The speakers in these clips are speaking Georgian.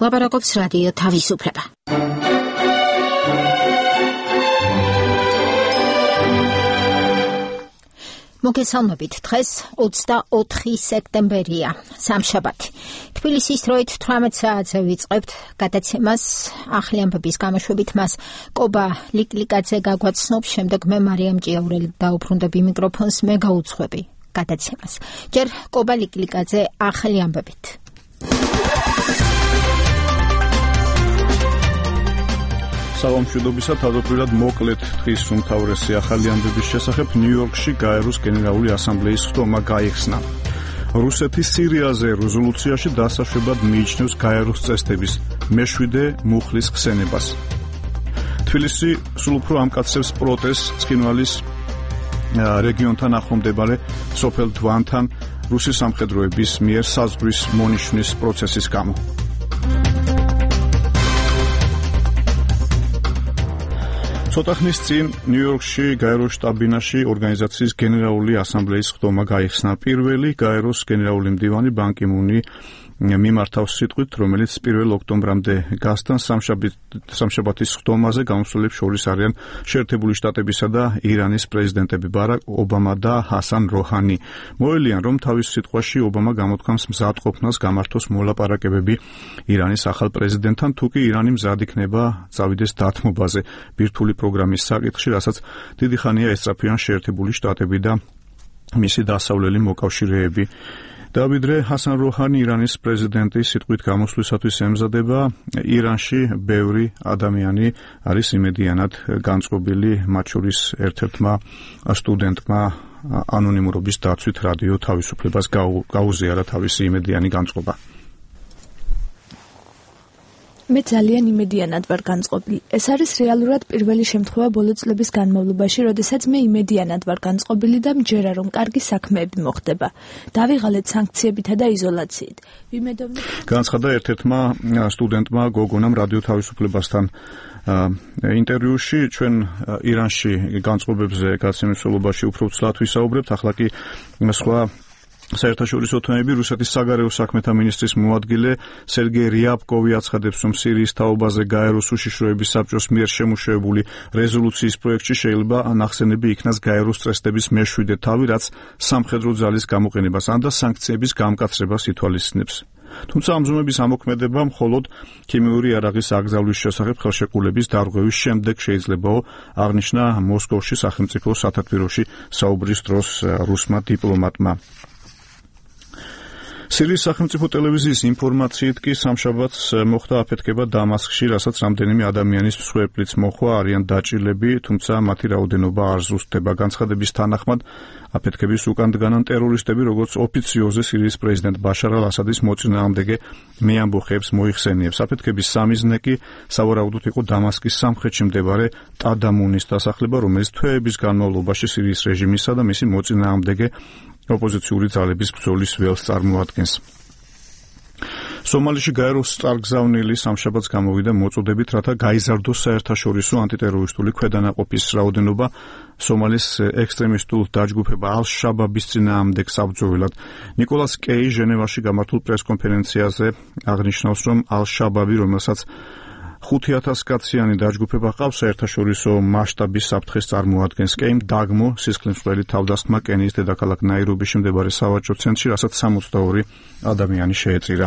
ლაპარაკობს რადიო თავისუფლება. მოგესალმებით, დღეს 24 სექტემბერია, სამშაბათი. თბილისის დროით 18 საათზე ვიწყებთ გადაცემას. ახალი ამბების გამოშვებით მას კობა ლიკლიკაძე გაგვაცნობს, შემდეგ მე მარიამ ჭიაურელი დაუბრუნდები მიკროფონს, მე გაუძღვები გადაცემას. ჯერ კობა ლიკლიკაძე ახალი ამბებით. საღამოშვიდობისა თავდაპირველად მოკლედ დღის უმთავრესი ახალი ამბების შესახებ ნიუ-იორკში გაეროს გენერალური ასამბლეის ხდომა გაიხსნა. რუსეთის სირიაზე რეზოლუციაში დასაშვებად მიიჩნევს გაეროს წესდების მე-7 მუხლის ხსენებას. თბილისი სულ უფრო ამკაცებს პროტესტს ცხინვალის რეგიონთან ახლომდებარე სოფელ დვანთან რუსის სამხედროების მიერ საზღვრის მონიშვნის პროცესის გამო. ცოტა ხნის წინ ნიუ-იორკში გაეროს შტაბ-ბინაში ორგანიზაციის გენერალური ასამბლეის ხდომა გაიხსნა. პირველი გაეროს გენერალური მდივანი ბან კი მუნი მიმართავს სიტყვით, რომელიც 1 ოქტომბრამდე გასთან სამშაბათის ხდომაზე გამოსვლებს შორის არიან შეერთებული შტატებისა და ირანის პრეზიდენტები ბარაკ ობამა და ჰასან როჰანი. მოელიან, რომ თავის სიტყვაში ობამა გამოთქვამს მზადყოფნას გამართოს მოლაპარაკებები ირანის ახალ პრეზიდენტთან, თუ კი ირანი მზად იქნება წავიდეს დათმობაზე ბირთვული პროგრამის საკითხში, რასაც დიდი ხანია ესწრაფიან შეერთებული შტატები და მისი დასავლელი მოკავშირეები. დავიდრე ჰასან როჰანი ირანის პრეზიდენტის სიტყვით გამოსვლისათვის ემზადება. ირანში ბევრი ადამიანი არის იმედიანად განწყობილი, მათ შორის ერთ-ერთმა სტუდენტმა ანონიმურობის დაცვით რადიო თავისუფლებას გაუზიარა თავისი იმედიანი განწყობა. მე ძალიან იმედიანად ვარ განწყობილი. ეს არის რეალურად პირველი შემთხვევა ბოლო წლების განმავლობაში, როდესაც მე იმედიანად ვარ განწყობილი და მჯერა, რომ კარგი საქმეები მოხდება. დავიღალეთ სანქციებითა და იზოლაციით. ვიმედოვნებ, განცხადა ერთ-ერთმა სტუდენტმა გოგონამ რადიო თავისუფლებასთან ინტერვიუში. ჩვენ ირანში განწყობებზე გაცემისველობაში უფრო ცლად ვისაუბრებთ, ახლა კი სხვა საერთაშორისო თემები. რუსეთის საგარეო საქმეთა მინისტრის მოადგილე სერგეი რიაბკოვი აცხადებს, რომ სირიის თაობაზე გაეროს უშიშროების საბჭოს მიერ შემუშავებული რეზოლუციის პროექტში შეიძლება ნახსენები იქნას გაეროს წესდების მე-7 თავი, რაც სამხედრო ძალის გამოყენებას ან და სანქციების გამკაცრებას ითვალისწინებს. თუმცა ამ ზომების ამოქმედება მხოლოდ ქიმიური იარაღის აკრძალვის შესახებ ხელშეკრულების დარღვევის შემდეგ შეიძლებაო, აღნიშნა მოსკოვში სახელმწიფო სათათბიროში საუბრის დროს რუსმა დიპლომატმა. სირიის სახელმწიფო ტელევიზიის ინფორმაციით კი სამშაბათს მოხდა აფეთქება დამასკში, რასაც რამდენიმე ადამიანის მსხვერპლიც მოჰყვა, არიან დაჭილები, თუმცა მათი რაოდენობა არ ზუსტდება. განცხადების თანახმად აფეთქების უკან დგანან ტერორისტები, როგორც ოფიციოზზე სირიის პრეზიდენტ ბაშარ ალ-ასადის მოწინააღმდეგე მეამბოხეებს მოიხსენიებს. აფეთქების სამიზნე კი სავარაუდოდ იყო დამასკის სამხრეთში მდებარე ტადამუნის დასახლება, რომელიც თვეების განმავლობაში სირიის რეჟიმისა და მისი მოწინააღმდეგე ოპოზიციური ძალების ბრძოლის ველს წარმოადგენს. სომალიში გაეროს წარგზავნილი სამშაბათს გამოვიდა მოწოდებით, რათა გაიზარდოს საერთაშორისო ანტიტერორისტული ქვედანაყოფის რაოდენობა სომალის ექსტრემისტულ დაჯგუფება ალ-შაბაბის წინააღმდეგ საბრძოლველად. ნიკოლას კეი ჟენევაში გამართულ პრესკონფერენციაზე აღნიშნავს, რომ ალ-შაბაბი, რომელსაც 5,000 კაციანი დაჯგუფება ყავს, საერთაშორისო მასშტაბის საფრთხეს წარმოადგენს. კეიმ დაგმო სისხლისმღვრელი თავდასხმა კენიის დედაქალაქ ნაირობიში მდებარე სავაჭრო ცენტრში, რასაც 62 ადამიანი შეეწირა.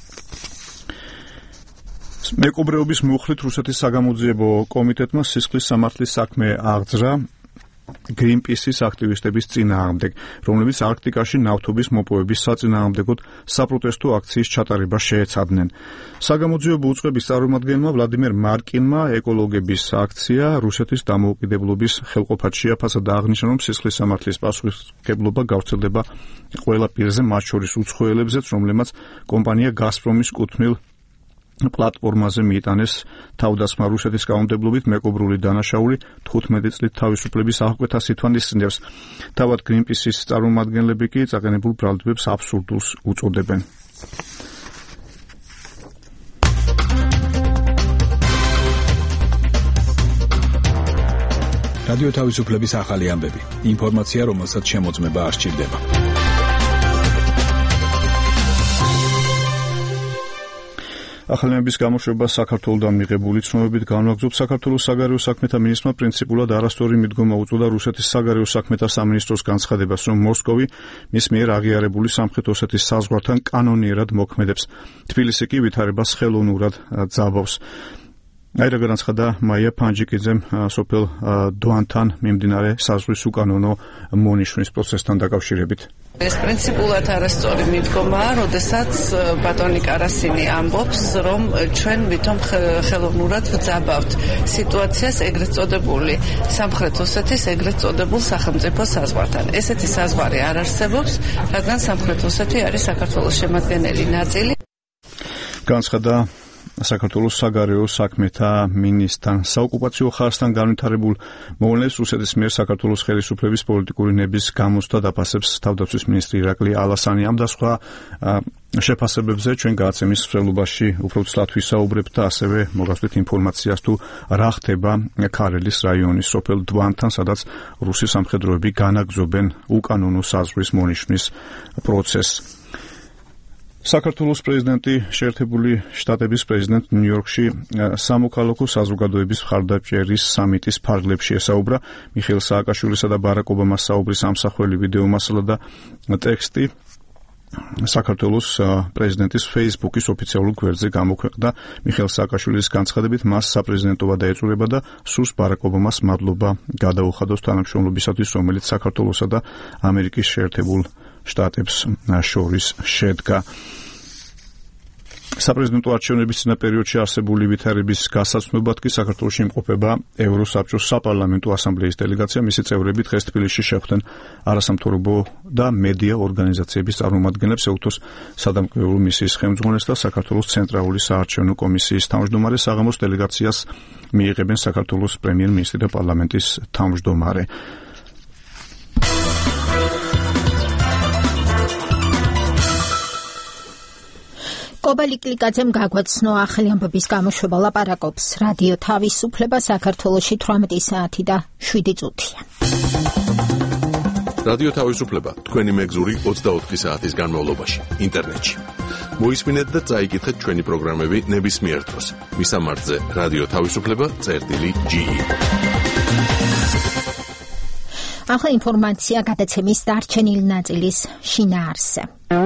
მეკობრეობის მუხლით რუსეთის საგამოძიებო კომიტეტმა სისხლის სამართლის საქმე აღძრა გრინპისის აქტივისტების წინააღმდეგ, რომლებიც არქტიკაში ნავთობის მოპოვების საწინააღმდეგოდ საპროტესტო აქციის ჩატარებას შეეცადნენ. საგამოძიებო უწყების წარმომადგენელმა ვლადიმერ მარკინმა ეკოლოგების აქცია რუსეთის დამოუკიდებლობის ხელყოფად შეაფასა და აღნიშნა, რომ სისხლის სამართლის პასუხისმგებლობა გავრცელდება ყველა პირზე, მათ შორის უცხოელებზეც, რომლებმაც კომპანია გაზპრომის კუთვნილ პლატფორმაზე მიიტანეს თავდასხმა. რუსეთის კანონმდებლობით მეკობრული დანაშაული 15 წლით თავისუფლების აღკვეთას ითვალისწინებს. თავად გრინპისის წარმომადგენლები კი წაყენებულ ბრალდებებს აბსურდულს უწოდებენ. რადიო თავისუფლების ახალი ამბები. ინფორმაცია, რომელსაც შემოწმება არ სჭირდება. ახალიანების გამოშვება საქართველოდან მიღებული ცნობებით განვაგრძობს საქართველოს საგარეო საქმეთა მინისტრმა პრინციპულად არასწორი მიდგომა უწოდა რუსეთის საგარეო საქმეთა სამინისტროს განცხადებას, რომ მოსკოვი მის მიერ აღიარებული სამხრეთ ოსეთის საზღვართან კანონიერად მოქმედებს. თბილისი კი ვითარებას ხელოვნურად ძაბავს. აი რა განაცხადა მაია ფანჯიკიძემ სოფელ დვანთან მიმდინარე საზღვრის უკანონო მონიშვნის პროცესთან დაკავშირებით. ეს პრინციპულად არასწორი მიდგომაა, როდესაც ბატონი კარასინი ამბობს, რომ ჩვენ ვითომ ხელოვნურად ვძაბავთ სიტუაციას ეგრეთ წოდებული სამხრეთ ოსეთის ეგრეთ წოდებულ სახელმწიფო საზღვართან. ესეთი საზღვარი არ არსებობს, რადგან სამხრეთ ოსეთი არის საქართველოს შემადგენელი ნაწილი. განცხადა საქართველოს საგარეო საქმეთა მინისტრთან. საოკუპაციო ხარისხთან განვითარებულ მოვლენებს რუსეთის მიერ საქართველოს ხელისუფლების პოლიტიკური ნების გამოცდა დაფასებს თავდაცვის მინისტრი ირაკლი ალასანი. ამ და სხვა შეფასებებზე ჩვენ გააცემის მსვლელობაში უფრო ცლად ვისაუბრებთ და ასევე მოგასვით ინფორმაციას თუ რა ხდება ქარელის რაიონის სოფელ დვანთან, სადაც რუსი სამხედროები განაგრძობენ უკანონო საზღვრის მონიშვნის პროცესს. საქართველოს პრეზიდენტი შეერთებული შტატების პრეზიდენტ ნიუ-იორკში სამოქალაქო საზოგადოების მხარდაჭერის სამიტის ფარგლებში ესაუბრა. მიხეილ სააკაშვილისა და ბარაკ ობამას საუბრის ამსახველი ვიდეო მასალა და ტექსტი საქართველოს პრეზიდენტის Facebook-ის ოფიციალურ გვერდზე გამოქვეყნდა. მიხეილ სააკაშვილის განცხადებით მას საპრეზიდენტოვა დაეწურება და სურს ბარაკ ობამას მადლობა გადაუხადოს თანამშრომლობისათვის, რომელიც საქართველოსა და ამერიკის შეერთებულ შტატებს შორის შედგა. საპრეზიდენტო არჩევნების წინა პერიოდში არსებული ვითარების გასაცნობად კი საქართველოში იმყოფება ევროსაბჭოს საპარლამენტო ასამბლეის დელეგაცია. მისი წევრები დღეს თბილისში შეხვდნენ არასამთავრობო და მედია ორგანიზაციების წარმომადგენლებს, ეუთოს სადამკვირვებლო მისიის ხელმძღვანელს და საქართველოს ცენტრალური საარჩევნო კომისიის თავმჯდომარეს. საღამოს დელეგაციას მიიღებენ საქართველოს პრემიერ-მინისტრი და პარლამენტის თავმჯდომარე. კობალი კლიკაძემ გაგვაცნო ახალი ამბების გამოშვება. ლაპარაკობს რადიო თავისუფლება საქართველოში 18 საათი და 7 წუთია. რადიო თავისუფლება თქვენი მეგზური 24 საათის განმავლობაში ინტერნეტში. მოისმინეთ და წაიკითხეთ ჩვენი პროგრამები ნებისმიერ დროს. მისამართზე რადიო თავისუფლება.ge. ახლა ინფორმაცია გადაცემის დარჩენილი ნაწილის შინაარსზე.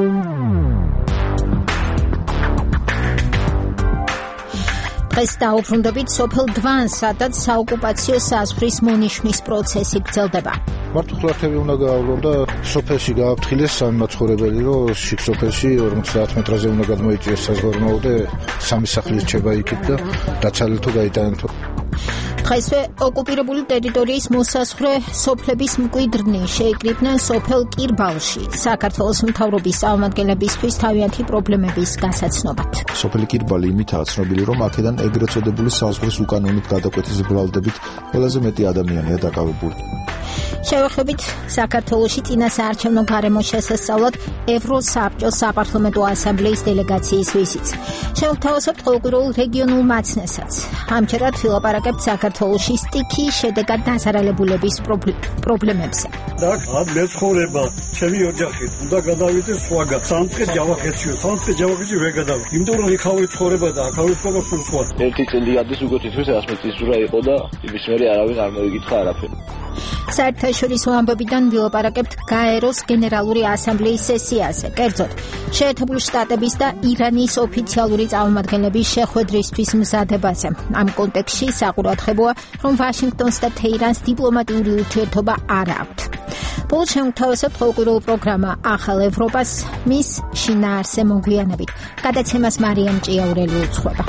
დღეს დაუბრუნდებით სოფელ დვანს, სადაც საოკუპაციო საზღვრის მონიშვნის პროცესი გრძელდება. მართლმსაჯულები უნდა გაავლონ და სოფელში გააფრთხილეს სამი მაცხოვრებელი, რომ შიგ სოფელში 50 მეტრაზე უნდა გადმოიწიეს საზღვარნაო და სამი სახლი რჩება იქით და დაცალეთ თუ გაიტანეთ. დღესვე ოკუპირებული ტერიტორიის მოსაზღვრე სოფლების მკვიდრნი შეიკრიბნენ სოფელ კირბალში საქართველოს მთავრობის წარმომადგენლებისთვის თავიანთი პრობლემების გასაცნობად. სოფელი კირბალი იმითაა ცნობილი, რომ აქედან ეგრეთ წოდებული საზღვრის უკანონით გადაკვეთის ბრალდებით ყველაზე მეტი ადამიანია დაკავებული. შევეხებით საქართველოში წინასაარჩევნო გარემოს შესასწავლად ევროსაბჭოს საპარლამენტო ასამბლეის დელეგაციის ვიზიტს. შევთავაზებთ ყოველკვირეულ რეგიონულ მაცნესაც. ამჯერად ვილაპარაკებთ საქართველოში სტიქიის შედეგად დაზარალებულების პრობლემებზე. და მეცხოვრება ჩემი ოჯახით უნდა გადავიდეს სხვაგან. სამწე ჯავახეთშია, სამწე ჯავახეთში ვერ გადავა. იმიტომ რომ იქავე ცხოვრება და აქავე სხვა სხვა. ერთი წელი ადის უკვე თითქოს 100 წლის ზურა იყო და იმის მერე არავინ არ მოიგითხა არაფერი. საერთაშორისო ამბებიდან ვილაპარაკებთ გაეროს გენერალური ასამბლეის სესიაზე. კერძოდ, შეერთებული შტატების და ირანის ოფიციალური წარმომადგენლების შეხვედრისთვის მზადებაზე. ამ კონტექსტში საყურადღებოა, რომ ვაშინგტონს და თეირანს დიპლომატიური ურთიერთობა არ აქვთ. ბოლოს შევთავაზებთ ყოველკვირეულ პროგრამა ახალ ევროპას მის შინაარსზე მოგვიანებით. გადაცემას მარიამ ჭიაურელი უძღვება.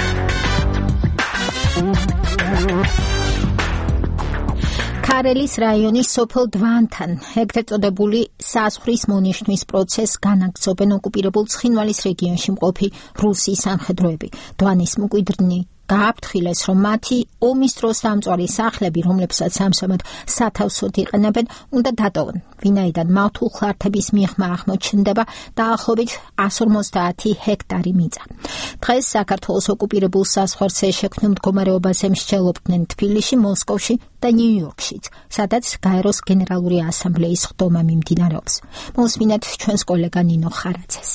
ქარელის რაიონის სოფელ დვანთან ეგრეთ წოდებული საზღვრის მონიშვნის პროცესს განაგრძობენ ოკუპირებულ ცხინვალის რეგიონში მყოფი რუსი სამხედროები. დვანის მკვიდრნი გააფრთხილეს, რომ მათი ომის დროს დამწვარი სახლები, რომლებსაც სამსამად სათავსოდ იყენებენ, უნდა დატოვონ. ვინაიდან მათ უხლართების მიღმა აღმოჩნდება დაახლოებით 150 ჰექტარი მიწა. დღეს საქართველოს ოკუპირებულ საზღვარზე შექმნილ მდგომარეობაზე მსჯელობდნენ თბილისში, მოსკოვში და ნიუ-იორკშიც, სადაც გაეროს გენერალური ასამბლეის ხდომა მიმდინარეობს. მოსმინეთ ჩვენს კოლეგა ნინო ხარაძეს.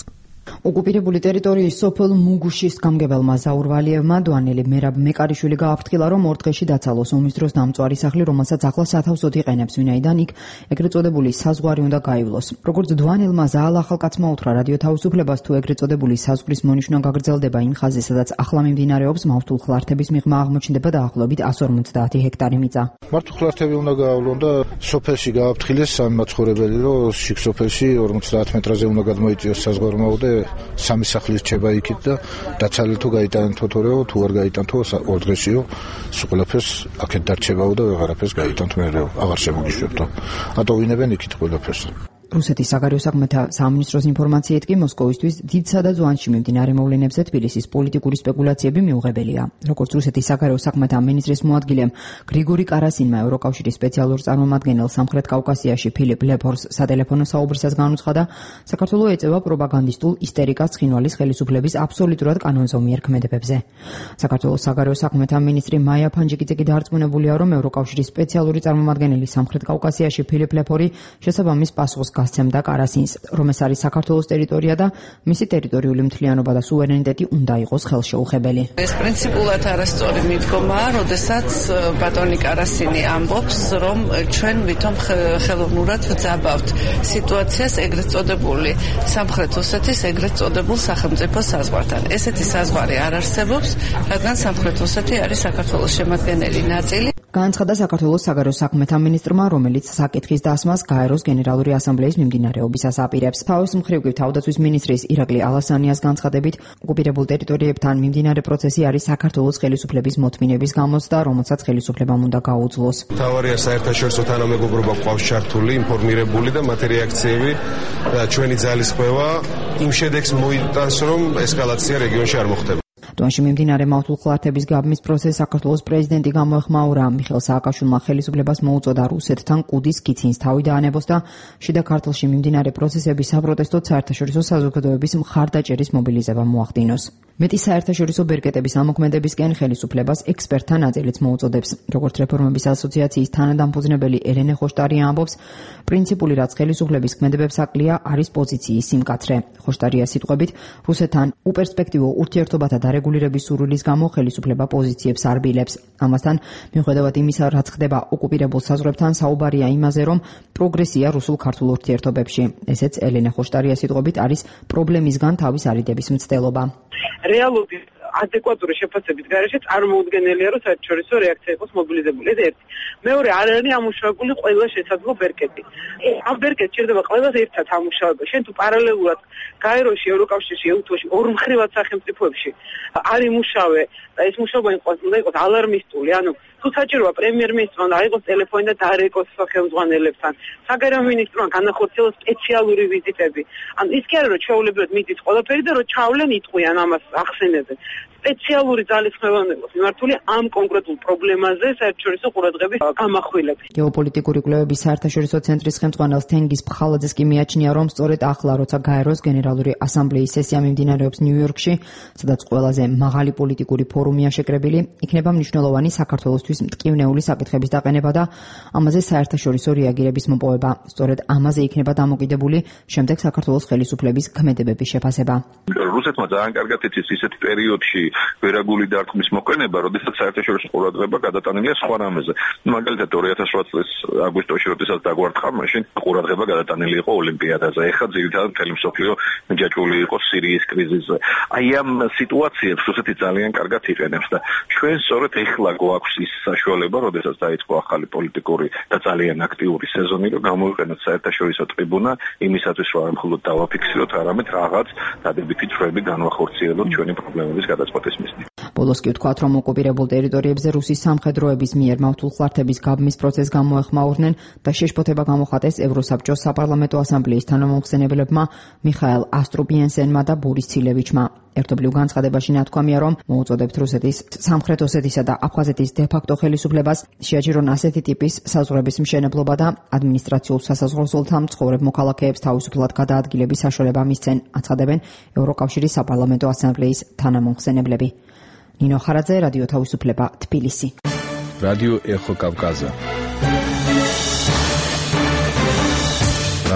ოკუპირებული ტერიტორიის სოფელ მუგუშის გამგებელმა ზაურ ვალიევმა დვანელი მერაბ მეკარიშვილი გააფრთხილა, რომ 4 დღეში დაცალოს ომის დროს დამწვარი სახლი, რომელსაც ახლა სათავსოდ იყენებს, ვინაიდან იქ ეგრეთ წოდებული საზღვარი უნდა გაივლოს. როგორც დვანელმა ზაალ ახალკაცმა უთხრა რადიო თავისუფლებას, თუ ეგრეთ წოდებული საზღვრის მონიშნა გაგრძელდება იმ ხაზზე, სადაც ახლა მიმდინარეობს, მავთულხლართების მიღმა აღმოჩნდება დაახლოებით 150 ჰექტარი მიწა. მავთულხლართები უნდა გაავლონ და სოფელში გააფრთხილეს სამი მაცხოვრებელი, რომ შიგ სოფელში 50 მეტრაზე უნდა გადმოიწიოს საზღვარმაოდე სამი სახლი რჩება იქით და დაცალი თუ გაიტანენ თოთორეო, თუ არ გაიტანთო 2 დღეშიო, ყველაფერს აქეთ დარჩებაო და ვეღარაფერს გაიტანთ მერეო, აღარ შემოგიშვებთო. ატოვინებენ იქით ყველაფერს. რუსეთის საგარეო საქმეთა სამინისტროს ინფორმაციით კი მოსკოვისთვის დიდსა და ზვანში მიმდინარე მოვლენებზე თბილისის პოლიტიკური სპეკულაციები მიუღებელია. როგორც რუსეთის საგარეო საქმეთა მინისტრის მოადგილემ გრიგორი კარასინმა ევროკავშირის სპეციალურ წარმომადგენელ სამხრეთ კავკასიაში ფილიპ ლეფორს სატელეფონო საუბრისას განუცხადა, საქართველოს ეწევა პროპაგანდისტულ ისტერიკას ცხინვალის ხელისუფლების აბსოლუტურად კანონზომიერ ქმედებებზე. საქართველოს საგარეო საქმეთა მინისტრი მაია ფანჯიკიძე კი დარწმუნებულია, რომ ევროკავშირის სპეციალური წარმომადგენელი სამხრეთ კავკასიაში ფილიპ ლეფორი შესაბამის პასუხს გასცემდა კარასინს, რომ ეს არის საქართველოს ტერიტორია და მისი ტერიტორიული მთლიანობა და სუვერენიტეტი უნდა იყოს ხელშეუხებელი. ეს პრინციპულად არასწორი მიდგომაა, როდესაც ბატონი კარასინი ამბობს, რომ ჩვენ ვითომ ხელოვნურად ვძაბავთ სიტუაციას ეგრეთ წოდებული სამხრეთ ოსეთის ეგრეთ წოდებულ სახელმწიფო საზღვართან. ესეთი საზღვარი არ არსებობს, რადგან სამხრეთ ოსეთი არის საქართველოს შემადგენელი ნაწილი. განაცხადა საქართველოს საგარეო საქმეთა მინისტრმა, რომელიც საკითხის დასმას გაეროს გენერალური ასამბლეის მიმდინარეობისას აპირებს. თავის მხრივ კი თავდაცვის მინისტრის ირაკლი ალასანიას განცხადებით, ოკუპირებულ ტერიტორიებთან მიმდინარე პროცესი არის საქართველოს ხელისუფლების მოთმინების გამოცდა, რომელსაც ხელისუფლებამ უნდა გაუძლოს. მთავარია საერთაშორისო თანამეგობრობა ყავს ჩართული, ინფორმირებული და მათი რეაქციები და ჩვენი ძალისხმევა იმ შედეგს მოიტანს, რომ ესკალაცია რეგიონში არ მოხდება. დვანში მიმდინარე მავთულხლართების გაბმის პროცესს საქართველოს პრეზიდენტი გამოეხმაურა. მიხეილ სააკაშვილმა ხელისუფლებას მოუწოდა რუსეთთან კუდის კიცინს თავი დაანებოს და შიდა ქართლში მიმდინარე პროცესების საპროტესტოდ საერთაშორისო საზოგადოების მხარდაჭერის მობილიზება მოახდინოს. მეტი საერთაშორისო ბერკეტების ამოქმედებისკენ ხელისუფლებას ექსპერტთა ნაწილიც მოუწოდებს. როგორც რეფორმების ასოციაციის თანადამფუძნებელი ელენე ხოშტარია ამბობს, პრინციპული რაც ხელისუფლების ქმედებებს აკლია, არის პოზიციის სიმკაცრე. ხოშტარია სიტყვებით, რუსეთთან უპერსპექტივო ურთიერთობათა დარეგულირების სურვილის გამო ხელისუფლება პოზიციებს არ ბილებს. ამასთან, მიუხედავად იმისა, რაც ხდება ოკუპირებულ საზღვრებთან, საუბარია იმაზე, რომ პროგრესია რუსულ-ქართულ ურთიერთობებში. ესეც ელენე ხოშტარიას სიტყვებით არის პრობლემისგან თავის არიდების მცდელობა. რეალური ადეკვატური შეფასების გარეშე წარმოუდგენელია, რომ საერთაშორისო რეაქცია იყოს მობილიზებული. ეს ერთი. მეორე, არ არის ამუშავებული ყველა შესაძლო ბერკეტი. ამ ბერკეტს ჭირდება ყველას ერთად ამუშავება. შენ თუ პარალელურად გაეროში, ევროკავშირში, ეუთოში, ორმხრივად სახელმწიფოებში არ იმუშავე და ეს მუშაობა უნდა იყოს ალარმისტული, ანუ თუ საჭიროა პრემიერ-მინისტრმა უნდა აიღოს ტელეფონი და დაარეკოს ხელმძღვანელებთან. საგარეო მინისტრმა განახორციელოს სპეციალური ვიზიტები. ანუ ის კი არა რომ ჩვეულებრივად მიდის ყველაფერი და რომ ჩავლენ იტყვიან ამას ახსენებენ. სპეციალური ძალისხმევა უნდა იყოს მიმართული ამ კონკრეტულ პრობლემაზე საერთაშორისო ყურადღების გამახვილებით. გეოპოლიტიკური კვლევების საერთაშორისო ცენტრის ხელმძღვანელ თენგიზ ფხალაძეს კი მიაჩნია, რომ სწორედ ახლა, როცა გაეროს გენერალური ასამბლეის სესია მიმდინარეობს ნიუ-იორკში, სადაც ყველაზე მაღალი პოლიტიკური ფორუმია შეკრებილი, იქნება მნიშვნელოვანი საქართველოსთვის მტკივნეული საკითხების დაყენება და ამაზე საერთაშორისო რეაგირების მოპოვება. სწორედ ამაზე იქნება დამოკიდებული შემდეგ საქართველოს ხელისუფლების ქმედებების შეფასება. რუსეთმა ძალიან კარგად იცის ისეთი პერიოდში ვერაგული დარტყმის მოყენება, როდესაც საერთაშორისო ყურადღება გადატანილია სხვა რამეზე. მაგალითად 2008 წლის აგვისტოში, როდესაც დაგვარტყა, მაშინ ყურადღება გადატანილი იყო ოლიმპიადაზე. ეხლა ძირითადად მთელი მსოფლიო მიჯაჭვული იყო სირიის კრიზისზე. აი ამ სიტუაციებს რუსეთი ძალიან კარგად იყენებს და ჩვენ სწორედ ეხლა გვაქვს ის საშუალება, როდესაც დაიწყო ახალი პოლიტიკური და ძალიან აქტიური სეზონი, რომ გამოვიყენოთ საერთაშორისო ტრიბუნა იმისათვის, რომ არ მხოლოდ დავაფიქსიროთ, არამედ რაღაც დადებითი წვრები განვახორციელოთ ჩვენი პრობლემების გადაწყვეტის მიზნით. ბოლოს კი ვთქვათ, რომ ოკუპირებულ ტერიტორიებზე რუსის სამხედროების მიერ მავთულხლართების გაბმის პროცესს გამოეხმაურნენ და შეშფოთება გამოხატეს ევროსაბჭოს საპარლამენტო ასამბლეის თანამომხსენებლებმა მიხაილ ასტრუბიენსენმა და ბორის ცილევიჩმა. ერთობლივ განცხადებაში ნათქვამია, რომ მოუწოდებთ რუსეთის სამხრეთ ოსეთისა და აფხაზეთის დე-ფაქტო ხელისუფლებას შეაჩერონ ასეთი ტიპის საზღვრების მშენებლობა და ადმინისტრაციულ სასაზღვრულთა მცხოვრებ მოქალაქეებს თავისუფლად გადაადგილების საშუალება მისცენ, აცხადებენ ევროკავშირის საპარლამენტო ასამბლეის თანამომხსენებლები. ნინო ხარაძე, რადიო თავისუფლება, თბილისი. რადიო ეხო კავკაზა.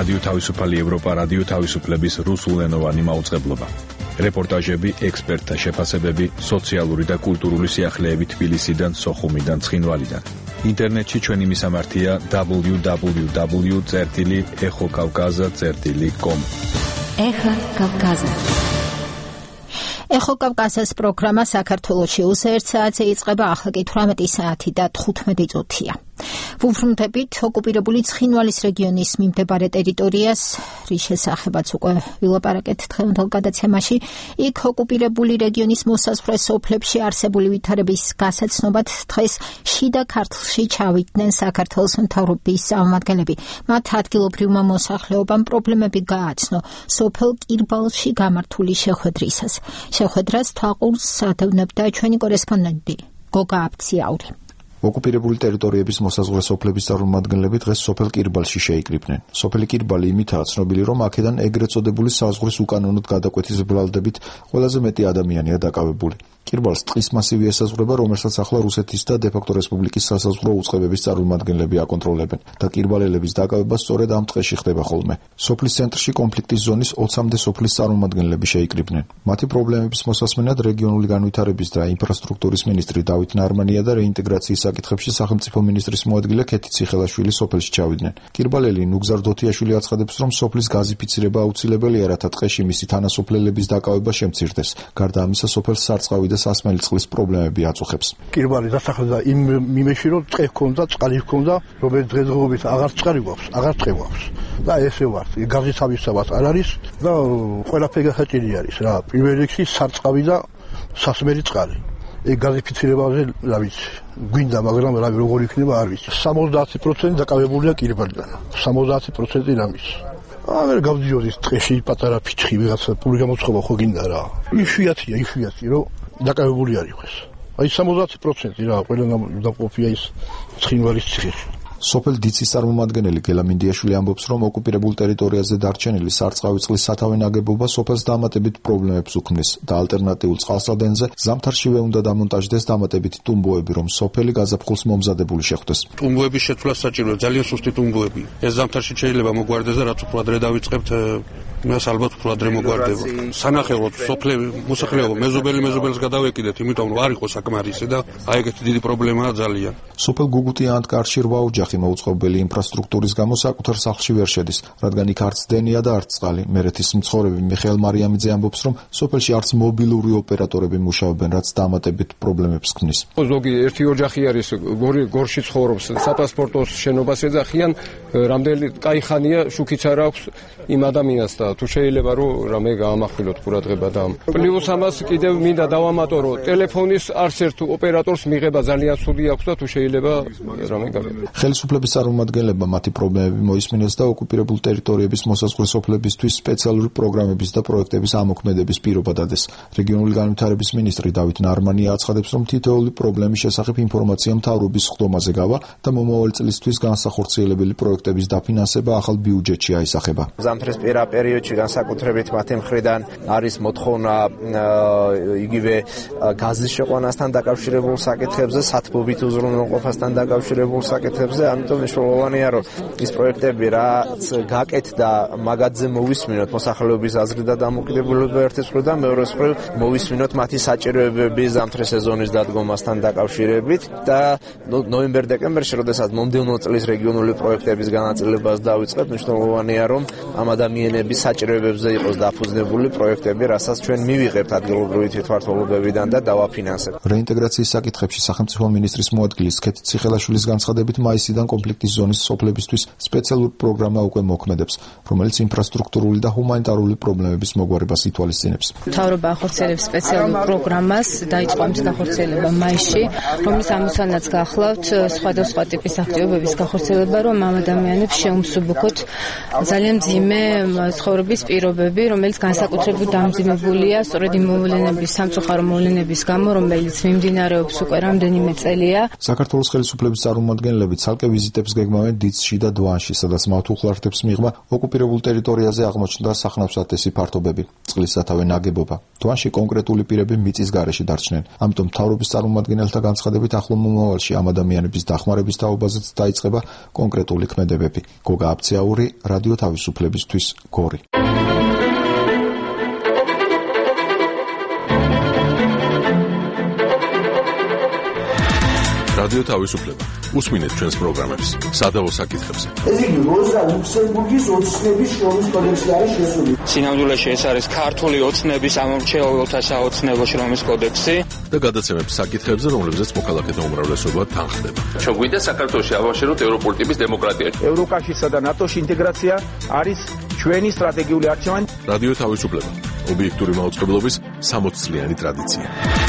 რადიო თავისუფალი ევროპა, რადიო თავისუფლების რუსულენოვანი მაუწყებლობა. რეპორტაჟები, ექსპერტთა შეფასებები, სოციალური და კულტურული სიახლეები თბილისიდან, სოხუმიდან, ცხინვალიდან. ინტერნეტში ჩვენი მისამართია www.ekhokavkaza.com. Echo Kavkaza. Echo Kavkazas პროგრამა საქართველოში 1 საათზე იწყება, ახლა კი 18 საათი და 15 წუთია. ვუბრუნდებით ოკუპირებული ცხინვალის რეგიონის მიმდებარე ტერიტორიას, რის შესახებაც უკვე ვილაპარაკეთ დღევანდელ გადაცემაში. იქ ოკუპირებული რეგიონის მოსაზღვრე სოფლებში არსებული ვითარების გასაცნობად დღეს შიდა ქართლში ჩავიდნენ საქართველოს მთავრობის წარმომადგენლები. მათ ადგილობრივმა მოსახლეობამ პრობლემები გააცნო სოფელ კირბალში გამართული შეხვედრისას. შეხვედრას თვალყურს ადევნებდა ჩვენი კორესპონდენტი გოგა აბციაური. ოკუპირებული ტერიტორიების მოსაზღვრე სოფლების წარმომადგენლები დღეს სოფელ კირბალში შეიკრიბნენ. სოფელი კირბალი იმითაა ცნობილი, რომ აქედან ეგრეთ წოდებული საზღვრის უკანონოდ გადაკვეთის ბრალდებით ყველაზე მეტი ადამიანია დაკავებული. კირბალს ტყის მასივი ესაზღვრება, რომელსაც ახლა რუსეთის და დე-ფაქტო რესპუბლიკის სასაზღვრო უწყებების წარმომადგენლები აკონტროლებენ და კირბალელების დაკავება სწორედ ამ ტყეში ხდება ხოლმე. სოფლის ცენტრში კონფლიქტის ზონის 20-მდე სოფლის წარმომადგენლები შეიკრიბნენ. მათი პრობლემების მოსასმენად რეგიონული განვითარების და ინფრასტრუქტურის მინისტრი დავით ნარმანია და რეინტეგრაციის საკითხებში სახელმწიფო მინისტრის მოადგილე ქეთი ციხელაშვილი სოფელში ჩავიდნენ. კირბალელი ნუგზარ დოთიაშვილი აცხადებს, რომ სოფლის გაზიფიცირება აუცილებელია, რათა ტყეში მისი თანასოფლელების დაკავება შემცირდეს. გარდა ამისა, სოფელს სარწყავი და სასმელი წყლის პრობლემები აწუხებს. კირბალი დასახლდა იმ მიმეში, რომ ტყე ჰქონდა, წყალი ჰქონდა, რომელიც დღესდღეობით აღარ წყალი გვაქვს, აღარ ტყე გვაქვს. და ესე ვარ, გაზის თავისთავად არ არის და ყველაფერი გასაჭირი არის რა. პირველ რიგში სარწყავი და სასმელი წყალი. გაზიფიცირებაზე რა ვიცი, გვინდა, მაგრამ რა როგორ იქნება არ ვიცი. 70% დაკავებულია კირბალიდან. 70% რამის. აღარ გავდიოდი ტყეში პატარა ფიჩხი ვიღაცა პური გამოცხობა ხო გინდა რა. იშვიათია, რომ დაკავებული არის ეს. აი 70% რა, ყველა დაყოფია ის ცხინვალის ციხეში. სოფელ დიცის წარმომადგენელი გელა მინდიაშვილი ამბობს, რომ ოკუპირებულ ტერიტორიაზე დარჩენილი სარწყავი წყლის სათავე ნაგებობა სოფელს დამატებით პრობლემებს უქმნის და ალტერნატიულ წყალსადენზე ზამთარშივე უნდა დამონტაჟდეს დამატებითი ტუმბოები, რომ სოფელი გაზაფხულს მომზადებული შეხვდეს. ტუმბოების შეცვლა საჭიროა, ძალიან სუსტი ტუმბოები. ეს ზამთარში შეიძლება მოგვარდეს და რაც უფრო ადრე დავიწყებთ, მას ალბათ უფრო ადრე მოგვარდება. სანახევროდ მოსახლეობა მეზობელს გადავეკიდეთ, იმიტომ რომ არ იყო საკმარისი და აი ეგეთი დიდი პრობლემაა ძალიან. სოფელ გუგუტიანთ კარში 8 ოჯახი მოუწყობელი ინფრასტრუქტურის გამო საკუთარ სახლში ვერ შედის, რადგან იქ არც დენია და არც წყალი. მერეთის მცხოვრები მიხეილ მარიამიძე ამბობს, რომ სოფელში არც მობილური ოპერატორები მუშაობენ, რაც დამატებით პრობლემებს ქმნის. ზოგი ერთი ოჯახი არის, გორში ცხოვრობს, საპასპორტოს შენობას ეძახიან, რამდენი კაი ხანია შუქიც არ აქვს იმ ადამიანს და თუ შეიძლება რომ რამე გაამახვილოთ ყურადღება და პლუს ამას კიდევ მინდა დავამატო, რომ ტელეფონის არც ერთ ოპერატორს მიღება ძალიან სული აქვს და თუ შეიძლება რამე გაკეთდეს. ხელისუფლების წარმომადგენლებმა მათი პრობლემები მოისმინეს და ოკუპირებულ ტერიტორიების მოსაზღვრე სოფლებისთვის სპეციალური პროგრამების და პროექტების ამოქმედების პირობა დადეს. რეგიონული განვითარების მინისტრი დავით ნარმანია აცხადებს, რომ თითოეული პრობლემის შესახებ ინფორმაცია მთავრობის ხდომაზე გავა და მომავალი წლისთვის განსახორციელებელი პროექტების დაფინანსება ახალ ბიუჯეტში აისახება. ზამთრის პერიოდში განსაკუთრებით მათი მხრიდან არის მოთხოვნა იგივე გაზის შეყვანასთან დაკავშირებულ საკითხებზე, სათბობით უზრუნველყოფასთან დაკავშირებულ საკითხებზე, ამიტომ მნიშვნელოვანია, რომ ის პროექტები რაც გაკეთდა, მაგათზე მოვისმინოთ მოსახლეობის აზრი და დამოკიდებულება ერთის მხრიდან, მეორეს მხრიდან მოვისმინოთ მათი საჭიროებები ზამთრის სეზონის დადგომასთან დაკავშირებით და ნოემბერ-დეკემბერში, როდესაც მომდევნო წლის რეგიონული პროექტების განაწილებას დავიწყებთ, მნიშვნელოვანია, რომ ამ ადამიანების საჭიროებებზე იყოს დაფუძნებული პროექტები, რასაც ჩვენ მივიღებთ ადგილობრივი თვითმმართველობებიდან და დავაფინანსებთ. რეინტეგრაციის საკითხებში სახელმწიფო მინისტრის მოადგილის ქეთი ციხელაშვილის განცხადებით მაისიდან კონფლიქტის ზონის სოფლებისთვის სპეციალური პროგრამა უკვე მოქმედებს, რომელიც ინფრასტრუქტურული და ჰუმანიტარული პრობლემების მოგვარებას ითვალისწინებს. მთავრობა ახორციელებს სპეციალურ პროგრამას, დაიწყო ამის განხორციელება მაისში, რომლის ამოცანაც გახლავთ სხვადასხვა ტიპის აქტივობების განხორციელება, რომ ამ ადამიანებს შეუმსუბუქოთ ძალიან მძიმე ცხოვრების პირობები, რომელიც განსაკუთრებით დამძიმებულია სწორედ იმ მოვლენების, სამწუხარო მოვლენების გამო, რომელიც მიმდინარეობს უკვე რამდენიმე წელია. საქართველოს ხელისუფლების წარმომადგენლები ცალკე ვიზიტებს გეგმავენ დიცში და დვანში, სადაც მავთულხლართებს მიღმა ოკუპირებულ ტერიტორიაზე აღმოჩნდა სახნავსათესი ფართობები, წყლის სათავე ნაგებობა. დვანში კონკრეტული პირები მიწის გარეშე დარჩნენ. ამიტომ მთავრობის წარმომადგენელთა განცხადებით ახლო მომავალში ამ ადამიანების დახმარების თაობაზეც დაიწყება კონკრეტული ქმედებები. გოგა აბციაური, რადიო თავისუფლებისთვის, გორი. რადიო თავისუფლება. უსმინეთ ჩვენს პროგრამებს სადავო საკითხებზე. ეს იგი როზა ლუქსემბურგის ოცნების შრომის კოდექსი არის შესული. სინამდვილეში ეს არის ქართული ოცნების ამომრჩეველთა საოცნებო შრომის კოდექსი და გადაცემებს საკითხებზე, რომლებზეც მოქალაქეთა უმრავლესობა თანხდება. ჩვენ გვინდა საქართველოში ავაშეროთ ევროპული ტიპის დემოკრატია. ევროკავშირსა და ნატოში ინტეგრაცია არის ჩვენი სტრატეგიული არჩევანი. რადიო თავისუფლება. ობიექტური მაუწყებლობის 60 წლიანი ტრადიცია.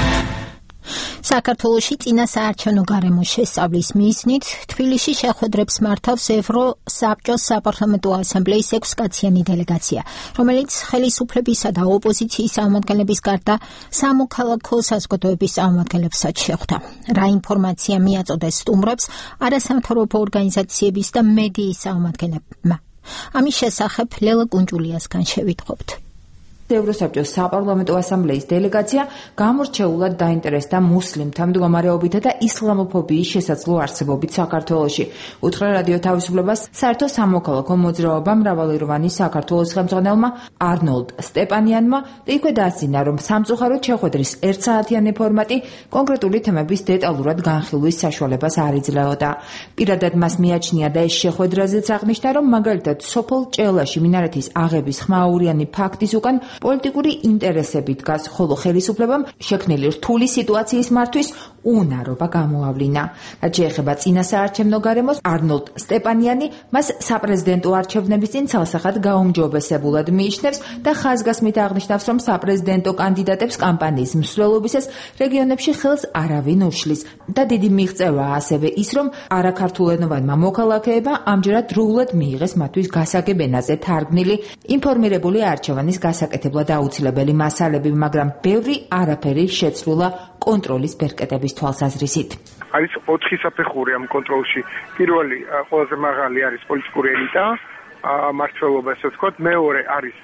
საქართველოში წინა საარჩევნო გარემოს შესწავლის მიზნით თბილისში შეხვედრებს მართავს ევროსაბჭოს საპარლამენტო ასამბლეის 6 კაციანი დელეგაცია, რომელიც ხელისუფლებისა და ოპოზიციის წარმომადგენლების გარდა სამოქალაქო საზოგადოების წარმომადგენლებსაც შეხვდა. რა ინფორმაცია მიაწოდეს სტუმრებს არასამთავრობო ორგანიზაციების და მედიის წარმომადგენლებმა? ამის შესახებ ლელა კუნჭულიასგან შევიტყობთ. ევროსაბჭოს საპარლამენტო ასამბლეის დელეგაცია გამორჩეულად დაინტერესდა მუსლიმთა მდგომარეობითა და ისლამოფობიის შესაძლო არსებობით საქართველოში. უთხრა რადიო თავისუფლებას საერთო სამოქალაქო მოძრაობა მრავალიროვანი საქართველოს ხელმძღვანელმა არნოლდ სტეპანიანმა და იქვე დაასწინა, რომ სამწუხაროდ შეხვედრის ერთსაათიანი ფორმატი კონკრეტული თემების დეტალურად განხილვის საშუალებას არ იძლეოდა. პირადად მას მიაჩნია და ეს შეხვედრაზეც აღნიშნა, რომ მაგალითად სოფელ ჭელაში მინარეთის აღების ხმაურიანი ფაქტის უკან პოლიტიკური ინტერესები დგას, ხოლო ხელისუფლებამ შექმნილი რთული სიტუაციის მართვის უნარობა გამოავლინა. რაც შეეხება წინა საარჩევნო გარემოს, არნოლდ სტეპანიანი მას საპრეზიდენტო არჩევნების წინ ცალსახად გაუმჯობესებულად მიიჩნევს და ხაზგასმით აღნიშნავს, რომ საპრეზიდენტო კანდიდატებს კამპანიის მსვლელობისას რეგიონებში ხელს არავინ უშლის და დიდი მიღწევაა ასევე ის, რომ არაქართულენოვანმა მოქალაქეებმა ამჯერად დროულად მიიღეს მათთვის გასაგებ ენაზე თარგმნილი ინფორმირებული არჩევანის გასაკეთებლად აუცილებელი მასალები, მაგრამ ბევრი არაფერი შეცვლილა კონტროლის ბერკეტების თვალსაზრისით. არის 4 საფეხური ამ კონტროლში. პირველი, ყველაზე მაღალი არის პოლიტიკური ელიტა, მმართველობა, ესე ვთქვათ, მეორე არის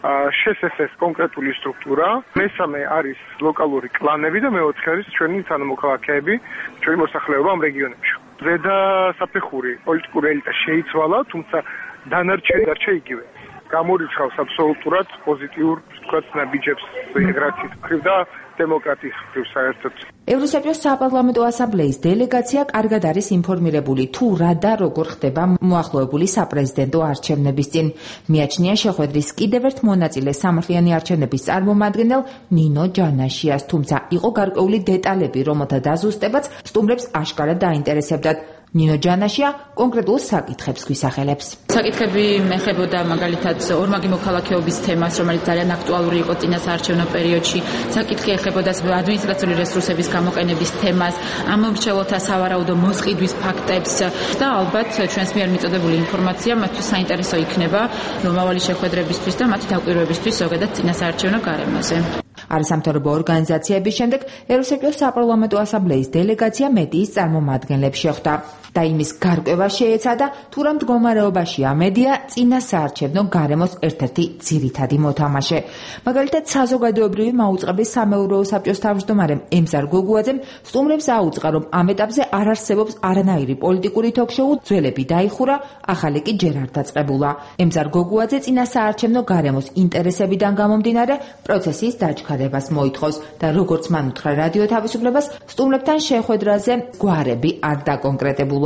შესესეს კონკრეტული სტრუქტურა, მესამე არის ლოკალური კლანები და მეოთხე არის ჩვენი თანამოქალაქეები, ჩვენი მოსახლეობა ამ რეგიონებში. ზედა საფეხური პოლიტიკური ელიტა შეიცვალა, თუმცა დანარჩენი დარჩა იგივე. გამორიცხავს აბსოლუტურად პოზიტიურ, ვთქვათ, ნაბიჯებს ინტეგრაციის მხრივ და დემოკრატიის მხრივ საერთოდ. ევროსაბჭოს საპარლამენტო ასამბლეის დელეგაცია კარგად არის ინფორმირებული თუ რა და როგორ ხდება მოახლოებული საპრეზიდენტო არჩევნების წინ. მიაჩნია შეხვედრის კიდევ ერთ მონაწილე სამართლიანი არჩევნების წარმომადგენელ ნინო ჯანაშიას, თუმცა იყო გარკვეული დეტალები, რომელთა დაზუსტებაც სტუმრებს აშკარად დაინტერესებდათ. ნინო ჯანაშია კონკრეტულ საკითხებს გვისახელებს. საკითხები მეხებოდა მაგალითად ორმაგი მოქალაქეობის თემას, რომელიც ძალიან აქტუალური იყო წინა საარჩევნო პერიოდში. საკითხი ეხებოდა ადმინისტრაციული რესურსების გამოყენების თემას, ამომრჩეველთა სავარაუდო მოსყიდვის ფაქტებს და ალბათ ჩვენს მიერ მიწოდებული ინფორმაცია მათთვის საინტერესო იქნება მომავალი შეხვედრებისთვის და მათი დაკვირვებისთვის ზოგადად წინა საარჩევნო გარემოზე. არასამთავრობო ორგანიზაციების შემდეგ ევროსაბჭოს საპარლამენტო ასამბლეის დელეგაცია მედიის წარმომადგენლებს შეხვდა და იმის გარკვევა შეეცადა, თუ რა მდგომარეობაშია მედია წინა საარჩევნო გარემოს ერთ-ერთი ძირითადი მოთამაშე. მაგალითად, საზოგადოებრივი მაუწყების სამეურვეო საბჭოს თავმჯდომარემ ემზარ გოგუაძემ სტუმრებს აუწყა, რომ ამ ეტაპზე არ არსებობს არანაირი პოლიტიკური თოქ-შოუ, ძველები დაიხურა, ახალი კი ჯერ არ დაწყებულა. ემზარ გოგუაძე წინა საარჩევნო გარემოს ინტერესებიდან გამომდინარე პროცესის დაჩქარებას მოითხოვს და როგორც მან უთხრა რადიო თავისუფლებას, სტუმრებთან შეხვედრაზე გვარები არ დაკონკრეტებულა.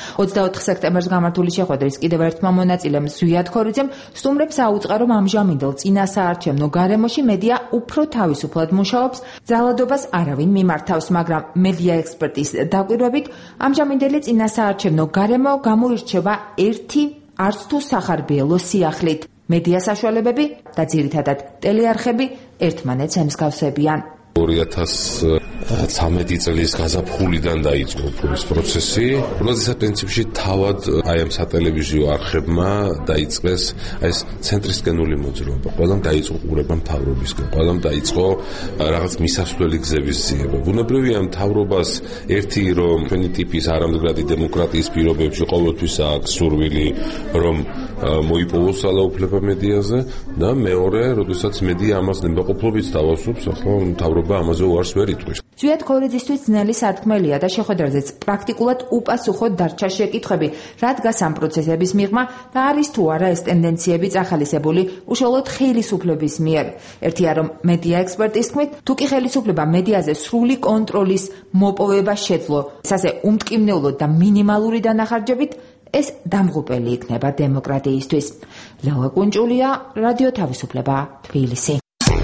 24 სექტემბერს გამართული შეხვედრის კიდევ ერთმა მონაწილემ ზვიად ქორიძემ სტუმრებს აუწყა, რომ ამჟამინდელ წინა საარჩევნო გარემოში მედია უფრო თავისუფლად მუშაობს, ძალადობას არავინ მიმართავს, მაგრამ მედია ექსპერტის დაკვირვებით ამჟამინდელი წინა საარჩევნო გარემო გამოირჩევა ერთი არც თუ სახარბიელო სიახლით. მედია საშუალებები და ძირითადად ტელეარხები ერთმანეთს ემსგავსებიან. 13 წლის გაზაფხულიდან დაიწყო ეს პროცესი. ყველაზე პრინციპში თავად აი ამ სატელევიზიო არხებმა დაიწყეს ეს ცენტრისკენული მოძრაობა. ყველამ დაიწყო ყურება მთავრობისგან. ყველამ დაიწყო რაღაც მისასვლელი გზების ძიება. ბუნებრივია მთავრობას ერთი რომ თქვენი ტიპის არამდგრადი დემოკრატიის პირობებში ყოველთვის აქვს სურვილი რომ მოიპოვოს ძალაუფლება მედიაზე და მეორე, როდესაც მედია ამას ნებაყოფლობით თავაზობს, ახლა მთავრობა ამაზე უარს ვერ იტყვის. ზვიად ქორეძისთვის ძნელი სათქმელია და შეხვედრაზეც პრაქტიკულად უპასუხოდ დარჩა შეკითხვები, რა დგას ამ პროცესების მიღმა და არის თუ არა ეს ტენდენციები წახალისებული უშუალოდ ხელისუფლების მიერ. ერთია რომ მედია ექსპერტის თქმით, თუ კი ხელისუფლება მედიაზე სრული კონტროლის მოპოვება შეძლო, ასე უმტკივნეულოდ და მინიმალური დანახარჯებით, ეს დამღუპელი იქნება დემოკრატიისთვის. ლეო კუნჭულია, რადიო თავისუფლება, თბილისი.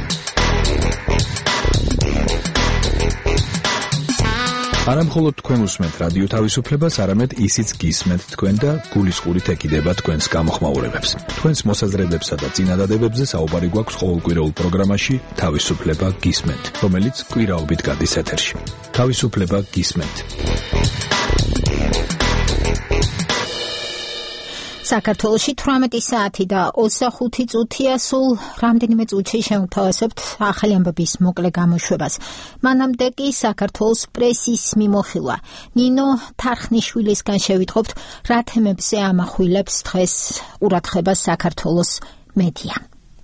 არა მხოლოდ თქვენ უსმენთ რადიო თავისუფლებას, არამედ ისიც გისმენთ თქვენ და გულისყურით ეკიდება თქვენს გამოხმაურებებს. თქვენს მოსაზრებებსა და წინადადებებზე საუბარი გვაქვს ყოველკვირეულ პროგრამაში თავისუფლება გისმენთ, რომელიც კვირაობით გადის ეთერში. თავისუფლება გისმენთ. საქართველოში 18 საათი და 25 წუთია, სულ რამდენიმე წუთში შევთავაზებთ ახალი ამბების მოკლე გამოშვებას. მანამდე კი საქართველოს პრესის მიმოხილვა ნინო თარხნიშვილისგან შევიტყობთ, რა თემებზე ამახვილებს დღეს ყურადღებას საქართველოს მედია.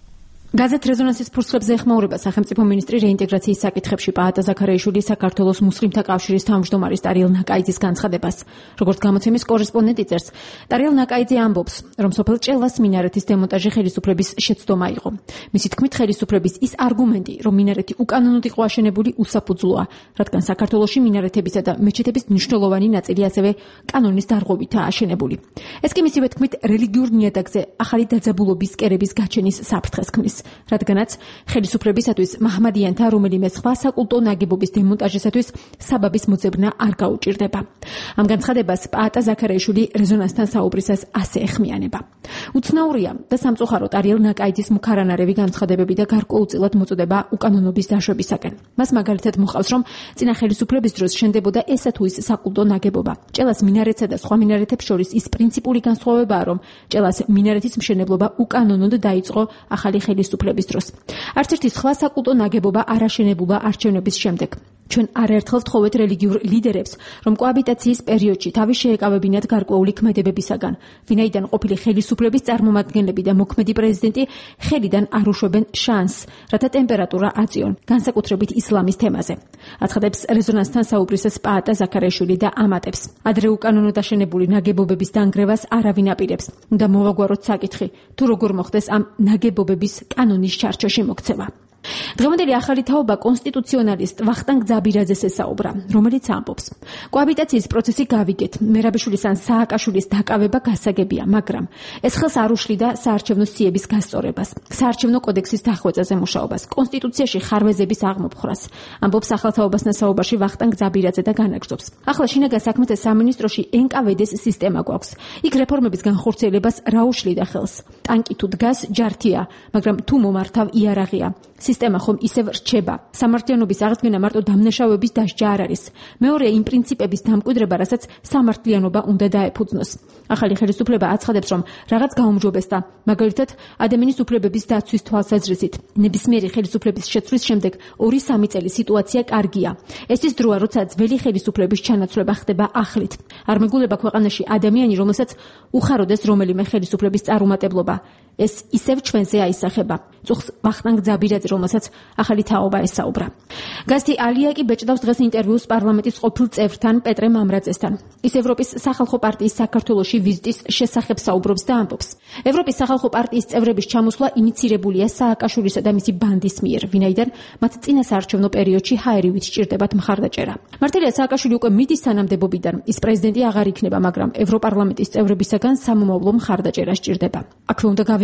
გაზეთ რეზონანსის ფურცლებზე ეხმაურება სახელმწიფო მინისტრი რეინტეგრაციის საკითხებში პაატა ზაქარიაშვილი საქართველოს მუსლიმთა კავშირის თავმჯდომარის ტარიელ ნაკაიძის განცხადებას. როგორც გამოცემის კორესპონდენტი წერს, ტარიელ ნაკაიძე ამბობს, რომ სოფელ ჭელას მინარეთის დემონტაჟი ხელისუფლების შეცდომა იყო. მისი თქმით, ხელისუფლების ის არგუმენტი, რომ მინარეთი უკანონოდ იყო აშენებული, უსაფუძვლოა, რადგან საქართველოში მინარეთებისა და მეჩეთების მნიშვნელოვანი ნაწილი ასევე კანონის დარღვევითაა აშენებული. ეს კი მისივე თქმით, რელიგიურ ნიადაგზე ახალი დაძაბულობის კერების გაჩენის საფრთხეს ქმნის. რადგანაც ხელისუფლებისათვის მაჰმადიანთა რომელიმე სხვა საკულტო ნაგებობის დემონტაჟისათვის საბაბის მოძებნა არ გაუჭირდება. ამ განცხადებას პაატა ზაქარიაშვილი რეზონანსთან საუბრისას ასე ეხმიანება. უცნაურია და სამწუხაროდ ტარიელ ნაკაიძის მუქარანარევი განცხადებები და გარკვეულწილად მოწოდება უკანონობის დაშვებისაკენ. მას მაგალითად მოყავს, რომ წინა ხელისუფლების დროს შენდებოდა ესა თუ ის საკულტო ნაგებობა. ჭელას მინარეთსა და სხვა მინარეთებს შორის ის პრინციპული განსხვავებაა, რომ ჭელას მინარეთის მშენებლობა უკანონოდ დაიწყო ახალი ხელისუფლების დროს. არც ერთი სხვა საკულტო ნაგებობა არ აშენებულა არჩევნების შემდეგ. ჩვენ არაერთხელ ვთხოვეთ რელიგიურ ლიდერებს, რომ კოაბიტაციის პერიოდში თავი შეეკავებინათ გარკვეული ქმედებებისაგან, ვინაიდან ყოფილი ხელისუფლების წარმომადგენლები და მოქმედი პრეზიდენტი ხელიდან არ უშვებენ შანსს, რათა ტემპერატურა აწიონ, განსაკუთრებით ისლამის თემაზე. აცხადებს რეზონანსთან საუბრისას პაატა ზაქარიაშვილი და ამატებს. ადრე უკანონოდ აშენებული ნაგებობების დანგრევას არავინ აპირებს. უნდა მოვაგვაროთ საკითხი, თუ როგორ მოხდეს ამ ნაგებობების კანონის ჩარჩოში მოქცევა. დღევანდელი ახალი თაობა კონსტიტუციონალისტ ვახტანგ ძაბირაძეს ესაუბრა, რომელიც ამბობს: კოაბიტაციის პროცესი გავიგეთ, მერაბიშვილის ან სააკაშვილის დაკავება გასაგებია, მაგრამ ეს ხელს არ უშლიდა საარჩევნო სიების გასწორებას, საარჩევნო კოდექსის დახვეწაზე მუშაობას, კონსტიტუციაში ხარვეზების აღმოფხვრას. ამბობს ახალთაობასთან საუბარში ვახტანგ ძაბირაძე და განაგრძობს: ახლა შინაგან საქმეთა სამინისტროში NKVD-ს სისტემა გვაქვს. იქ რეფორმების განხორციელებას რა უშლიდა ხელს? ტანკი თუ დგას, ჯართია, მაგრამ თუ მომართავ იარაღია. სისტემა ხომ ისევ რჩება. სამართლიანობის აღდგენა მარტო დამნაშავების დასჯა არ არის. მეორეა იმ პრინციპების დამკვიდრება, რასაც სამართლიანობა უნდა დაეფუძნოს. ახალი ხელისუფლება აცხადებს, რომ რაღაც გაუმჯობესდა, მაგალითად, ადამიანის უფლებების დაცვის თვალსაზრისით. ნებისმიერი ხელისუფლების შეცვლის შემდეგ 2-3 წელი სიტუაცია კარგია. ეს ის დროა, როცა ძველი ხელისუფლების ჩანაცვლება ხდება ახლით. არ მეგულება ქვეყანაში ადამიანი, რომელსაც უხაროდეს რომელიმე ხელისუფლების წარუმატებლობა. ეს ისევ ჩვენზე აისახება. წუხს ვახტანგ ძაბირაძე, რომელსაც ახალი თაობა ესაუბრა. გაზეთი ალია კი ბეჭდავს დღეს ინტერვიუს პარლამენტის ყოფილ წევრთან პეტრე მამრაძესთან. ის ევროპის სახალხო პარტიის საქართველოში ვიზიტის შესახებ საუბრობს და ამბობს: ევროპის სახალხო პარტიის წევრების ჩამოსვლა ინიცირებულია სააკაშვილისა და მისი ბანდის მიერ, ვინაიდან მათ წინა საარჩევნო პერიოდში ჰაერივით სჭირდებათ მხარდაჭერა. მართალია სააკაშვილი უკვე მიდის თანამდებობიდან, ის პრეზიდენტი აღარ იქნება, მაგრამ ევროპარლამენტის წევრებისაგან სამომავლო მხარდაჭერა სჭირდება. აქვე უნდა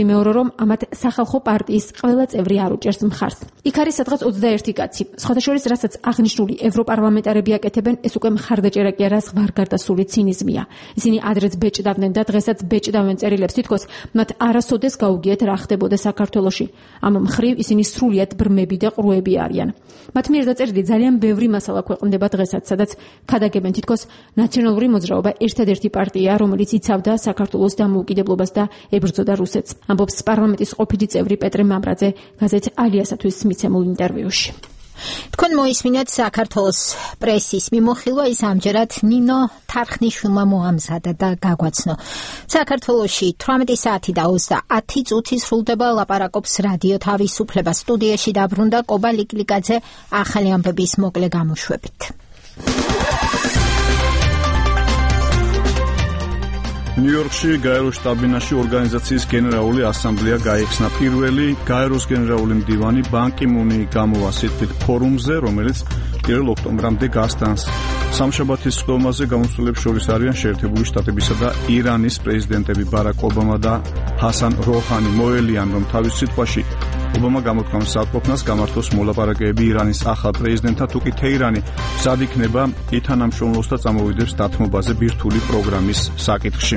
ვიმეორო, რომ ამათ სახალხო პარტიის ყველა წევრი არ უჭერს მხარს. იქ არის სადღაც 21 კაცი. სხვადასხვა რასაც აღნიშნული ევროპარლამენტარები აკეთებენ, ეს უკვე მხარდაჭერა კი არა, ზღვარგარდასული ცინიზმია. ისინი ადრეც ბეჭდავდნენ და დღესაც ბეჭდავენ წერილებს, თითქოს მათ არასოდეს გაუგიათ რა ხდებოდა საქართველოში. ამ მხრივ ისინი სრულიად ბრმები და ყრუები არიან. მათ მიერ დაწერილი ძალიან ბევრი მასალა ქვეყნდება დღესაც, სადაც ქადაგებენ თითქოს ნაციონალური მოძრაობა ერთადერთი პარტია, რომელიც იცავდა საქართველოს დამოუკიდებლობას და ებრძოდა რუსეთს. ამბობს პარლამენტის ყოფილი წევრი პეტრე მამრაძე გაზეთ ალიასათვის მიცემულ ინტერვიუში. თქვენ მოისმინეთ საქართველოს პრესის მიმოხილვა, ის ამჯერად ნინო თარხნიშვილმა მოამზადა და გაგვაცნო. საქართველოში 18 საათი და 30 წუთი სრულდება ლაპარაკობს რადიო თავისუფლება. სტუდიაში დაბრუნდა კობა ლიკლიკაძე ახალი ამბების მოკლე გამოშვებით. ნიუ-იორკში გაეროს შტაბ-ბინაში ორგანიზაციის გენერალური ასამბლეა გაიხსნა. პირველი გაეროს გენერალური მდივანი ბან კი მუნი გამოვა სიტყვით ფორუმზე, რომელიც 1 ოქტომბრამდე გასტანს. სამშაბათის სტომაზე გამოსვლებს შორის არიან შეერთებული შტატებისა და ირანის პრეზიდენტები ბარაკ ობამა და ჰასან როჰანი. მოელიან, რომ თავის სიტყვაში ობამა გამოთქვამს საქმეს გამართოს მოლაპარაკებები ირანის ახალ პრეზიდენტთან, თუ კი თეირანი მზად იქნება ითანამშრომლოს და წამოვიდებს დათმობაზე ბირთვული პროგრამის საკითხში.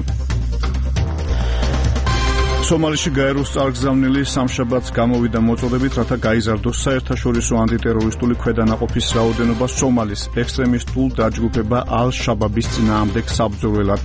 სომალიში გაეროს წარგზავნილი სამშაბათს გამოვიდა მოწოდებით, რათა გაიზარდოს საერთაშორისო ანტიტერორისტული ქვედანაყოფის რაოდენობა სომალის ექსტრემისტულ დაჯგუფება ალ-შაბაბის წინააღმდეგ საბრძოლველად.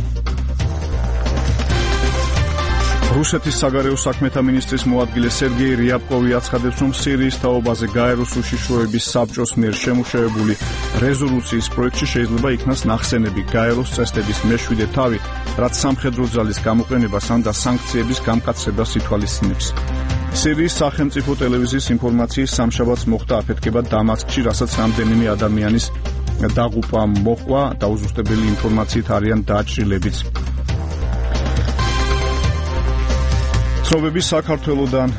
რუსეთის საგარეო საქმეთა მინისტრის მოადგილე სერგეი რიაბკოვი აცხადებს, რომ სირიის თაობაზე გაეროს უშიშროების საბჭოს მიერ შემუშავებული რეზოლუციის პროექტში შეიძლება იქნას ნახსენები გაეროს წესდების მეშვიდე თავი, რაც სამხედრო ძალის გამოყენებას ან და სანქციების გამკაცრებას ითვალისწინებს. სირიის სახელმწიფო ტელევიზიის ინფორმაციის სამშაბათს მოხდა აფეთქება დამასკში, რასაც რამდენიმე ადამიანის დაღუპვა მოჰყვა, დაუზუსტებელი ინფორმაციით არიან დაჭრილებიც. ცნობები საქართველოდან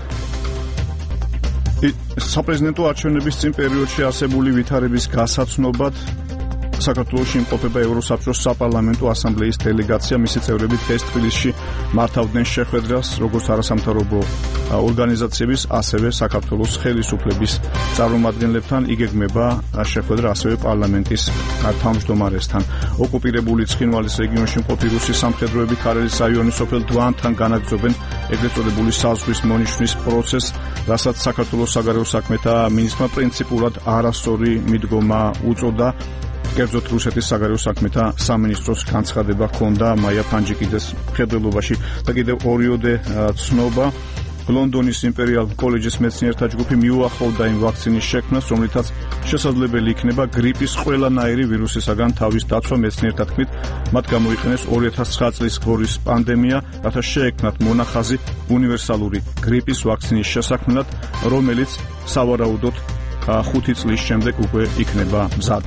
საპრეზიდენტო არჩევნების წინ პერიოდში არსებული ვითარების გასაცნობად საქართველოში იმყოფება ევროსაბჭოს საპარლამენტო ასამბლეის დელეგაცია. მისი წევრები დღეს თბილისში მართავდნენ შეხვედრას როგორც არასამთავრობო ორგანიზაციების, ასევე საქართველოს ხელისუფლების წარმომადგენლებთან. იგეგმება შეხვედრა ასევე პარლამენტის თავმჯდომარესთან. ოკუპირებული ცხინვალის რეგიონში მყოფი რუსი სამხედროები ქარელის რაიონის სოფელ დვანთან განაგრძობენ ეგრეთ წოდებული საზღვრის მონიშნის პროცესს, რასაც საქართველოს საგარეო საქმეთა მინისტრმა პრინციპულად არასწორი მიდგომა უწოდა. კერძოდ რუსეთის საგარეო საქმეთა სამინისტროს განცხადება ჰქონდა მაია ფანჯიკიძეს მხედველობაში და კიდევ ორიოდე ცნობა. ლონდონის იმპერიალ კოლეჯის მეცნიერთა ჯგუფი მიუახლოვდა იმ ვაქცინის შექმნას, რომლითაც შესაძლებელი იქნება გრიპის ყველანაირი ვირუსისაგან თავის დაცვა. მეცნიერთა თქმით, მათ გამოიყენეს 2009 წლის გორის პანდემია, რათა შეექმნათ მონახაზი უნივერსალური გრიპის ვაქცინის შესაქმნელად, რომელიც სავარაუდოდ 5 წლის შემდეგ უკვე იქნება მზად.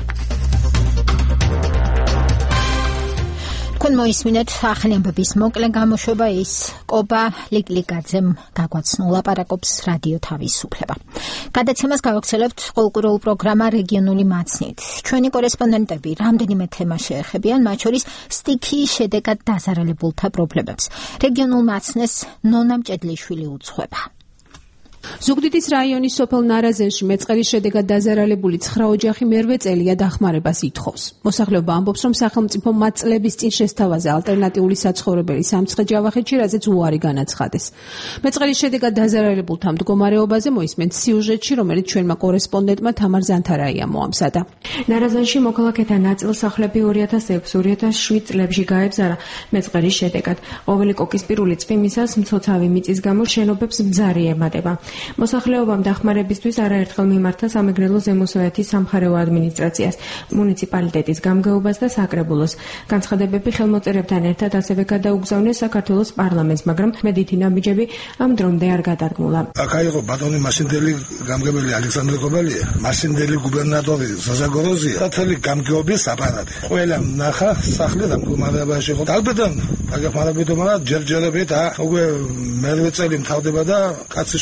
თქვენ მოისმინეთ ახალი ამბების მოკლე გამოშვება, ის კობა ლიკლიკაძემ გაგვაცნო, ლაპარაკობს რადიო თავისუფლება. გადაცემას გავაგრძელებთ ყოველკვირეულ პროგრამა რეგიონული მაცნით. ჩვენი კორესპონდენტები რამდენიმე თემა შეეხებიან, მათ შორის სტიქიის შედეგად დაზარალებულთა პრობლემებს. რეგიონულ მაცნეს ნონა მჭედლიშვილი უძღვება. ზუგდიდის რაიონის სოფელ ნარაზენში მეწყერის შედეგად დაზარალებული 9 ოჯახი მერვე წელია დახმარებას ითხოვს. მოსახლეობა ამბობს, რომ სახელმწიფო მათ წლების წინ შესთავაზე ალტერნატიული საცხოვრებელი სამცხე ჯავახეთში, რაზეც უარი განაცხადეს. მეწყერის შედეგად დაზარალებულთა მდგომარეობაზე მოისმენთ სიუჟეტში, რომელიც ჩვენმა კორესპონდენტმა თამარ ზანთარაიამ მოამზადა. ნარაზენში მოქალაქეთა ნაწილსახლები 2006-2007 წლებში გაებზარა მეწყერის შედეგად. ყოველი კოკისპირული წვიმისას მცოცავი მიწის გამო შენობებს ბძარი ემატება. მოსახლეობამ დახმარებისთვის არაერთხელ მიმართა სამეგრელო ზემოსვეთის სამხარეო ადმინისტრაციას, მუნიციპალიტეტის გამგეობას და საკრებულოს. განცხადებები ხელმოწერებთან ერთად ასევე გადაუგზავნეს საქართველოს პარლამენტს, მაგრამ მედითი ნაბიჯები ამ დრომდე არ გადადგმულა. აქ აიღო ბატონი მასინდელი გამგებელი ალექსანდრე კობალია, მასინდელი გუბერნატორი ზაზაგოროზია და თელი გამგეობის აპარატი. ყველა ნახა სახლი დამდგომარეობაში იყო. ალბეთან დაგეხმარებით, მაგრამ ჯერჯერობით უკვე მერვე წელი მთავრდება და კაციშვილი არჩენ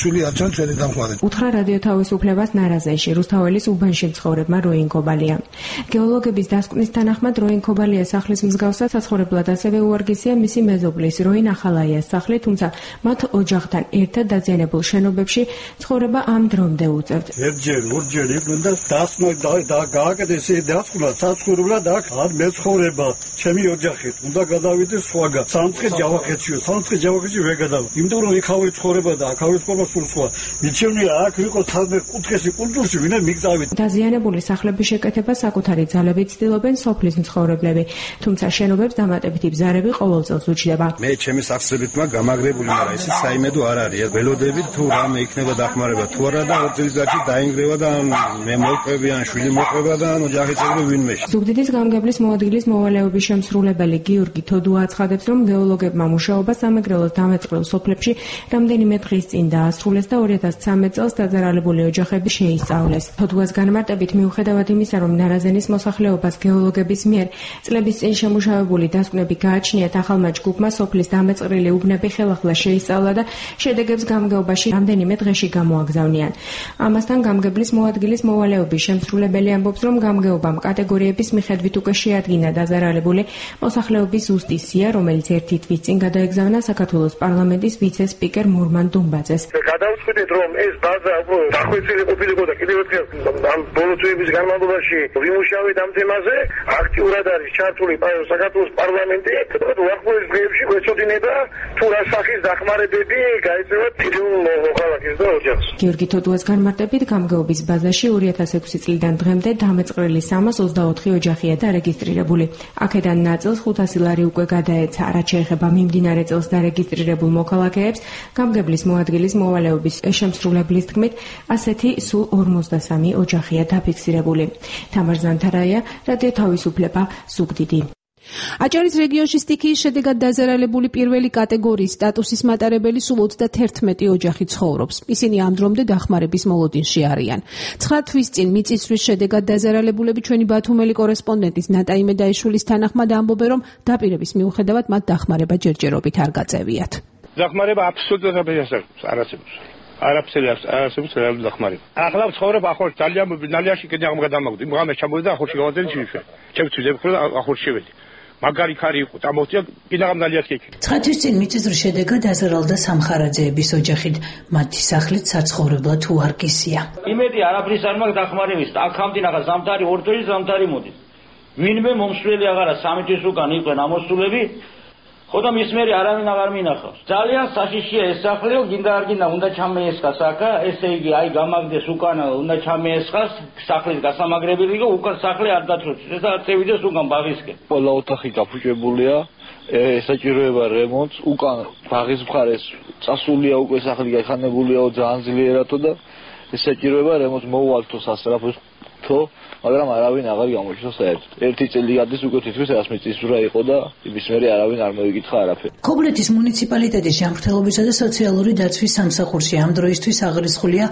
ჩვენი დამხმარე. უთხრა რადიო თავისუფლებას ნარაზეში რუსთაველის უბანში მცხოვრებმა როინ კობალიამ. გეოლოგების დასკვნის თანახმად როინ კობალიას სახლის მსგავსად საცხოვრებლად ასევე უარგისია მისი მეზობლის როინ ახალაიას სახლი, თუმცა მათ ოჯახთან ერთად დაზიანებულ შენობებში ცხოვრება ამ დრომდე უწევთ. ერთჯერ, ორჯერ იქნდა დასმა და გააკეთეს დასკვნა საცხოვრებლად აქ არ მეცხოვრება. ჩემი ოჯახით უნდა გადავიდეს სხვაგან. სამცხე ჯავახეთში ვერ გადავა. იმიტომ რომ იქავე ცხოვრება და აქავე ცხოვრება სულ სხვა. მიჩვენია აქ იყო სადმე კუთხეში კულტურში ვინმე მიგზავით. დაზიანებული სახლების შეკეთება საკუთარი ძალებით ცდილობენ სოფლის მცხოვრებლები, თუმცა შენობებს დამატებითი ბზარები ყოველ წელს უჩნდება. მე ჩემი სახსრებითმა გამაგრებული, მაგრამ ეს საიმედო არ არის. ველოდებით თუ რამე იქნება დახმარება თუ არა და 2 წელიწადში დაინგრევა და მე მოვყვები ან შვილი მოყვება და ოჯახი წევრი ვინმე. ზუგდიდის გამგებლის მოადგილის მოვალეობის შემსრულებელი გიორგი თოდუა აცხადებს, რომ გეოლოგებმა მუშაობა სამეგრელოს დამეწყრელ სოფლებში რამდენიმე დღის წინ დაასრულეს და 2013 წელს დაზარალებული ოჯახები შეისწავლეს. თოდუას განმარტებით მიუხედავად იმისა, რომ ნარაზენის მოსახლეობას გეოლოგების მიერ წლების წინ შემუშავებული დასკვნები გააჩნიათ, ახალმა ჯგუფმა სოფლის დამეწყრილი უბნები ხელახლა შეისწავლა და შედეგებს გამგეობაში რამდენიმე დღეში გამოაგზავნიან. ამასთან გამგებლის მოადგილის მოვალეობის შემსრულებელი ამბობს, რომ გამგეობამ კატეგორიების მიხედვით უკვე შეადგინა დაზარალებული მოსახლეობის ზუსტი სია, რომელიც ერთი თვის წინ გადაეგზავნა საქართველოს პარლამენტის ვიცე-სპიკერ მურმან დუმბაძეს. გადავწყვიტეთ, რომ ეს ბაზა დახვეწილი ყოფილიყო და კიდევ ერთხელ ამ ბოლო წლების განმავლობაში ვიმუშავეთ ამ თემაზე, აქტიურად არის ჩართული საქართველოს პარლამენტი. უახლოეს დღეებში გვეცოდინება თუ რა სახის დახმარებები გაეწევა თითოეულ მოქალაქეს და ოჯახს. გიორგი თოდუას განმარტებით, გამგეობის ბაზაში 2006 წლიდან დღემდე დამეწყრელი 324 ოჯახია დარეგისტრირებული. აქედან ნაწილს 500 ლარი უკვე გადაეცა. რაც შეეხება მიმდინარე წელს დარეგისტრირებულ მოქალაქეებს, გამგებლის მოადგილის მოვალეობის შემსრულებლის თქმით, ასეთი სულ 53 ოჯახია დაფიქსირებული. თამარ ზანთარაია, რადიო თავისუფლება, ზუგდიდი. აჭარის რეგიონში სტიქიის შედეგად დაზარალებული პირველი კატეგორიის სტატუსის მატარებელი სულ 31 ოჯახი ცხოვრობს. ისინი ამ დრომდე დახმარების მოლოდინში არიან. 9 თვის წინ მიწისძვრის შედეგად დაზარალებულები ჩვენი ბათუმელი კორესპონდენტის ნატა იმედაიშვილის თანახმად ამბობენ, რომ დაპირების მიუხედავად მათ დახმარება ჯერჯერობით არ გაწევიათ. დახმარება აბსოლუტურად არ არსებობს. არაფერი არ არსებობს რეალური დახმარება. ახლა ცხოვრება ახორ ძალიან ნალიაში კიდე აღმა გადამაგდო. იმ ღამეს ჩამოვიდა ახორში გავაძენი ჩივიშვე. ჩემ ცუდებ ხოლმე ახორში შევედი. მაგარი ხარი იყო, წამოვწია კიდე აღმა ნალიაში იქ. 9 თვის წინ მიწისძვრის შედეგად დაზარალდა სამხარაძეების ოჯახით. მათი სახლით საცხოვრებლად უარგისია. იმედი არაფრის არ მაქვს დახმარების. აქამდე რაღაც ზამთარი ორდოი ზამთარი მოდის. ვინმე მომსვლელი აღარა 3 თვის უკან იყვენ ამოსულები. ხოდა მის მერე არავინ აღარ მინახავს. ძალიან საშიშია ეს სახლი, გინდა არ გინდა უნდა ჩამეესხას აქა, ესე იგი აი გამაგდეს უკან უნდა ჩამეესხას, სახლის გასამაგრებელი იყო, უკან სახლი არ დათროს. ეს არ წევიდეს უკან ბაღისკენ. ყველა ოთახი გაფუჭებულია, ესაჭიროება რემონტს, უკან ბაღის მხარეს წასულია უკვე სახლი გახანებულია ძალიან ძლიერადო და ესაჭიროება რემონტს მოუვალთო სასწრაფო, მაგრამ არავინ აღარ გამოჩნდა საერთოდ. ერთი წელი გადის უკვე თითქოს რას მიწისძვრა იყო და იმის მერე არავინ არ მოიგითხა არაფერი. ქობულეთის მუნიციპალიტეტის ჯანმრთელობისა და სოციალური დაცვის სამსახურში ამ დროისთვის აღრიცხულია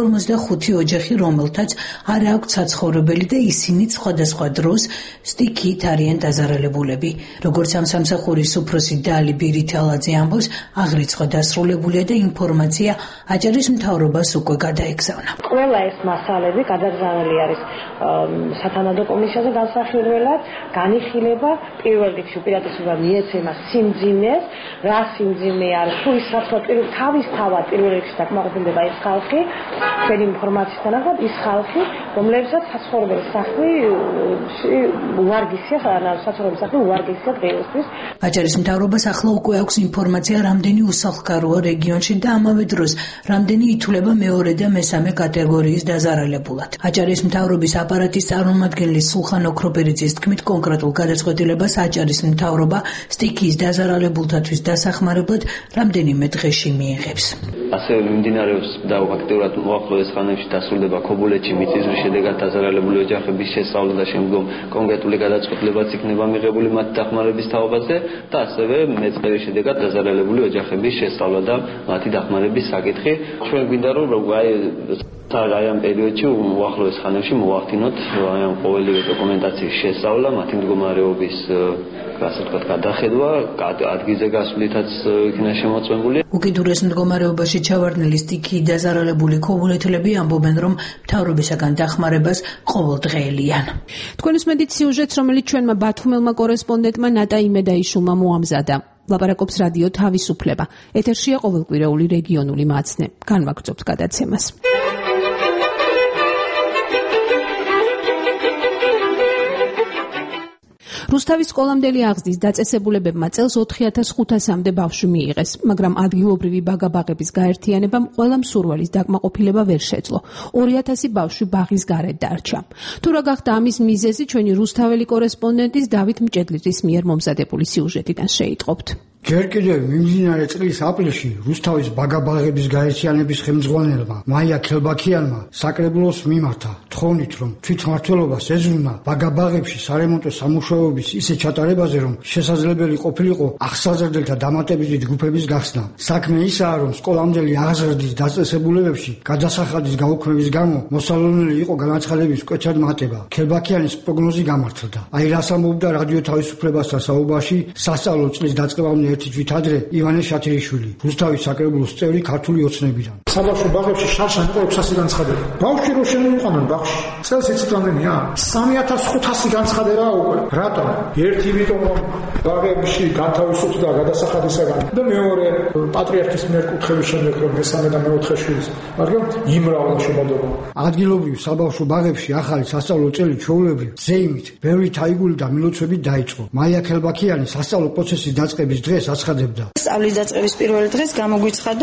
45 ოჯახი, რომელთაც არ აქვთ საცხოვრებელი და ისინი სხვადასხვა დროს სტიქიით არიან დაზარალებულები. როგორც ამ სამსახურის უფროსი დალი ბირითალაძე ამბობს, აღრიცხვა დასრულებულია და ინფორმაცია აჭარის მთავრობას უკვე გადაეგზავნა. ყველა ეს მასალები გადაგზავნილი არის სათანადო კომისიაზე განსახილველად, განიხილება პირველ რიგში უპირატესობა მიეცემა სიმძიმეს, რა სიმძიმე არის, თუ ის თავისთავად პირველ რიგში დაკმაყოფილდება ეს ხალხი, ჩვენი ინფორმაციის თანახმად ის ხალხი, რომლებსაც საცხოვრებელი სახლი უარგისია, საცხოვრებელი სახლი უარგისია დღეისთვის. აჭარის მთავრობას ახლა უკვე აქვს ინფორმაცია, რამდენი უსახლკაროა რეგიონში და ამავე დროს რამდენი ითვლება მეორე და მესამე კატეგორიის დაზარალებულად. აჭარის მთავრობის აპარატის წარმომადგენელი სულხან ოქროპერიძის თქმით, კონკრეტულ გადაწყვეტილებას აჭარის მთავრობა სტიქიის დაზარალებულთათვის დასახმარებლად რამდენიმე დღეში მიიღებს. ასევე მიმდინარეობს და აქტიურად უახლოეს ხანებში დასრულდება ქობულეთში მიწისძვრის შედეგად დაზარალებული ოჯახების შესწავლა და შემდგომ კონკრეტული გადაწყვეტილებაც იქნება მიღებული მათ დახმარების თაობაზე და ასევე მეწყერის შედეგად დაზარალებული ოჯახების შესწავლა და მათი დახმარების საკითხი. ჩვენ გვინდა რომ აი ამ პერიოდში უახლოეს ხანებში მოვახდინოთ აი ამ ყოველივე დოკუმენტაციის შესწავლა, მათი მდგომარეობის ასე ვთქვათ, გადახედვა, ადგილზე გასვლითაც იქნა შემოწმებული. უკიდურეს მდგომარეობაში ჩავარდნილი სტიქიით დაზარალებული ქობულეთლები ამბობენ, რომ მთავრობისაგან დახმარებას ყოველდღიელიან. თქვენ უსმენთ სიუჟეტს, რომელიც ჩვენმა ბათუმელმა კორესპონდენტმა ნატა იმედაიშვილმა მოამზადა. ლაპარაკობს რადიო თავისუფლება. ეთერშია ყოველკვირეული რეგიონული მაცნე. განვაგრძობთ გადაცემას. რუსთავის სკოლამდელი აღზრდის დაწესებულებებმა წელს 4500-მდე ბავშვი მიიღეს, მაგრამ ადგილობრივი ბაგაბაღების გაერთიანებამ ყველა მსურველის დაკმაყოფილება ვერ შეძლო. 2000 ბავშვი ბაღის გარეთ დარჩა. თუ რა გახდა ამის მიზეზი, ჩვენი რუსთაველი კორესპონდენტის დავით მჭედლიძის მიერ მომზადებული სიუჟეტიდან შეიტყობთ. ჯერ კიდევ მიმდინარე წლის აპრილში რუსთავის ბაგაბაღების გაერთიანების ხელმძღვანელმა მაია ქელბაქიანმა საკრებულოს მიმართა თხოვნით, რომ თვითმმართველობას ეძღვნა ბაგაბაღებში სარემონტო სამუშაოების ისე ჩატარებაზე, რომ შესაძლებელი ყოფილიყო აღსაზრდელთა დამატებითი ჯგუფების გახსნა. საქმე ისაა, რომ სკოლამდელი აღზრდის დაწესებულებებში გადასახადის გაუქმების გამო მოსალოდნელი იყო განაცხადების მკვეთრად მატება. ქელბაქიანის პროგნოზი გამართლდა. აი რას ამბობდა რადიო თავისუფლებასთან საუბარში სასწავლო წლის დაწყებამდე ერთი თვით ადრე ივანე შათირიშვილი, რუსთავის საკრებულოს წევრი ქართული ოცნებიდან. საბავშვო ბაღებში შარშან იყო 600 განცხადება. ბავშვი რო შემოიყვანონ ბაღში. წელს იცით რამდენია? 3500 განცხადება უკვე. რატომ? ერთი იმიტომ რომ ბაღებში განთავისუფლდა გადასახადისაგან და მეორე პატრიარქის მიერ კუთხევის შემდეგ რომ მესამე და მეოთხე შვილის, მაგრამ იმრავლო შემოდობა. ადგილობრივ საბავშვო ბაღებში ახალი სასწავლო წელი ჩვეულებრივ ზეიმით, ბევრი თაიგული და მილოცვებით დაიწყო. მაია ქელბაქიანი სასწავლო პროცესის დაწყების დღეს აცხადებდა. სწავლის დაწყების პირველ დღეს გამოგვიცხადა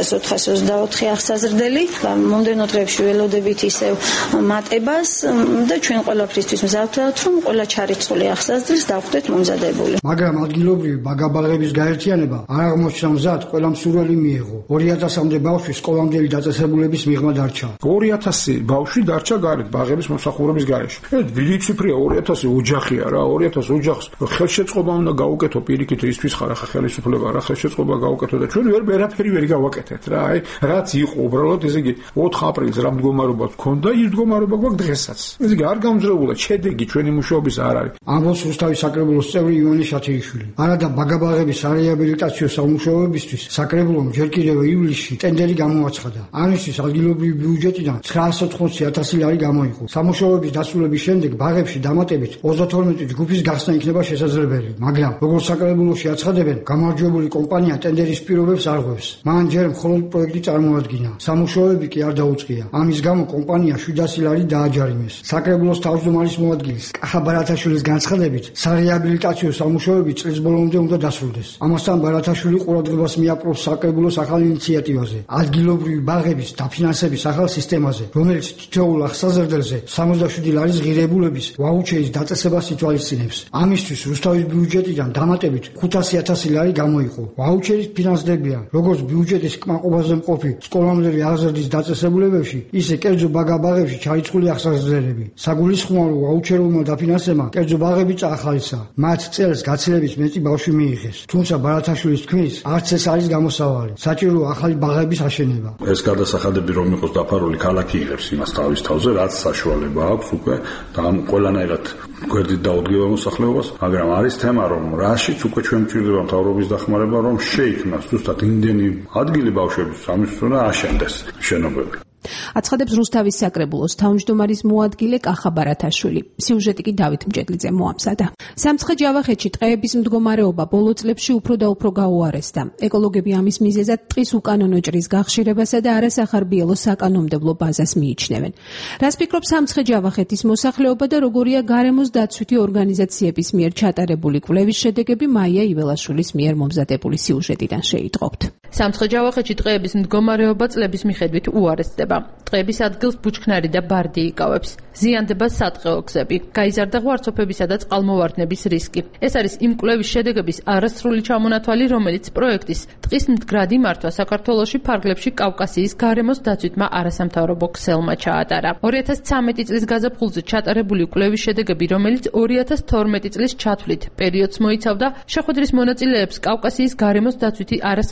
4424 აღსაზრდელი. მომდევნო დღეებში ველოდებით ისევ მატებას და ჩვენ ყველაფრისთვის მზადვთ, რომ ყველა ჩარიცხული აღსაზრდელს დავხვდეთ მომზადებული. მაგრამ ადგილობრივი ბაგაბაღების გაერთიანება არ აღმოჩნდა მზად ყველა მსურველი მიიღო. 2000-მდე ბავშვი სკოლამდელი დაწესებულების მიღმა დარჩა. 2000 ბავშვი დარჩა გარეთ ბაღების მომსახურების გარეშე. დიდი ციფრია 2000 ოჯახია რა, 2000 ოჯახს ხელშეწყობა უნდა გაუკეთო პირიქით ისთვის ხარ ახლა ხელისუფლება რა ხელშეწყობა გაუკეთო და ჩვენ ვერაფერი ვერ გავაკეთეთ რა. აი რაც იყო უბრალოდ ესე იგი 4 აპრილს რა მდგომარეობა გქონდა, ის მდგომარეობა გვაქვს დღესაც. ესე იგი არ გამძრეულა შედეგი ჩვენი მუშაობის არ არის. ამბობს რუსთავის საკრებულოს წევრი ივანე შათირიშვილი. არადა ბაგაბაღებისარეაბილიტაციო სამუშაოებისთვის საკრებულომ ჯერ კიდევ ივლისში ტენდერი გამოაცხადა. ამისთვის ადგილობრივი ბიუჯეტიდან 980,000 ლარი გამოიყო. სამუშაოების დასრულების შემდეგ ბაღებში დამატებით 32 ჯგუფის გახსნა იქნება შესაძლებელი, მაგრამ როგორც საკრებულოში აცხადებენ, გამარჯვებული კომპანია ტენდერის პირობებს არ ღვევს. მან ჯერ მხოლოდ პროექტი წარმოადგინა. სამუშაოები კი არ დაუწყია. ამის გამო კომპანია 700 ლარი დააჯარიმეს. საკრებულოს თავმჯდომარის მოადგილის კახა ბარათაშვილის განცხადებით, სარეაბილიტაციო სამუშაოები წლის ბოლომდე უნდა დასრულდეს. ამასთან ბარათაშვილი ყურადღებას მიაპყრობს საკრებულოს ახალ ინიციატივაზე, ადგილობრივი ბაღების დაფინანსების ახალ სისტემაზე, რომელიც თითოეულ აღსაზრდელზე 67 ლარის ღირებულების ვაუჩერის დაწესებას ითვალისწინებს. ამისთვის რუსთავის ბიუჯეტიდან დამატებით 500,000 ლარი გამოიყო. ვაუჩერის ფინანსდებიან როგორც ბიუჯეტის კმაყოფაზე მყოფი სკოლამდელი აღზრდის დაწესებულებებში, ისე კერძო ბაგაბაღებში ჩარიცხული აღსაზრდელები. საგულისხმოა, რომ ვაუჩერულმა დაფინანსებამ კერძო ბაღები წაახალისა. მათ წელს გაცილებით მეტი ბავშვი მიიღეს. თუმცა ბარათაშვილის თქმის, არც ეს არის გამოსავალი. საჭიროა ახალი ბაღების აშენება. ეს გადასახადები რომ იყოს დაფარული, ქალაქი იღებს იმას თავის თავზე, რაც საშუალება აქვს უკვე და ამ ყველანაირად გვერდით დაუდგება მოსახლეობას, მაგრამ არის თემა, რომ რაშიც უკვე ჩვენ გვჭირდება მთავრობის დახმარება, რომ შეიქმნას ზუსტად იმდენი ადგილი ბავშვების სამისთვის უნდა აშენდეს შენობები. აცხადებს რუსთავის საკრებულოს თავმჯდომარის მოადგილე კახა ბარათაშვილი. სიუჟეტი კი დავით მჭედლიძემ მოამზადა. სამცხე-ჯავახეთში ტყეების მდგომარეობა ბოლო წლებში უფრო და უფრო გაუარესდა. ეკოლოგები ამის მიზეზად ტყის უკანონო ჭრის გახშირებასა და არასახარბიელო საკანონმდებლო ბაზას მიიჩნევენ. რას ფიქრობს სამცხე-ჯავახეთის მოსახლეობა და როგორია გარემოს დაცვითი ორგანიზაციების მიერ ჩატარებული კვლევის შედეგები მაია იველაშვილის მიერ მომზადებული სიუჟეტიდან შეიტყობთ. სამცხე-ჯავახეთში ტყეების მდგომარეობა წლების მიხედვით უარესდება. ტყეების ადგილს ბუჩქნარი და ბარდი იკავებს. ზიანდება სატყეო გზები, გაიზარდა ღვარცოფებისა და წყალმოვარდნების რისკი. ეს არის იმ კვლევის შედეგების არასრული ჩამონათვალი, რომელიც პროექტის ტყის მდგრადი მართვა საქართველოში ფარგლებში კავკასიის გარემოს დაცვითმა არასამთავრობო ქსელმა ჩაატარა. 2013 წლის გაზაფხულზე ჩატარებული კვლევის შედეგები, რომელიც 2012 წლის ჩათვლით პერიოდს მოიცავდა, შეხვედრის მონაწილეებს კავკასიის გარემოს დაცვითი არასამთავრობო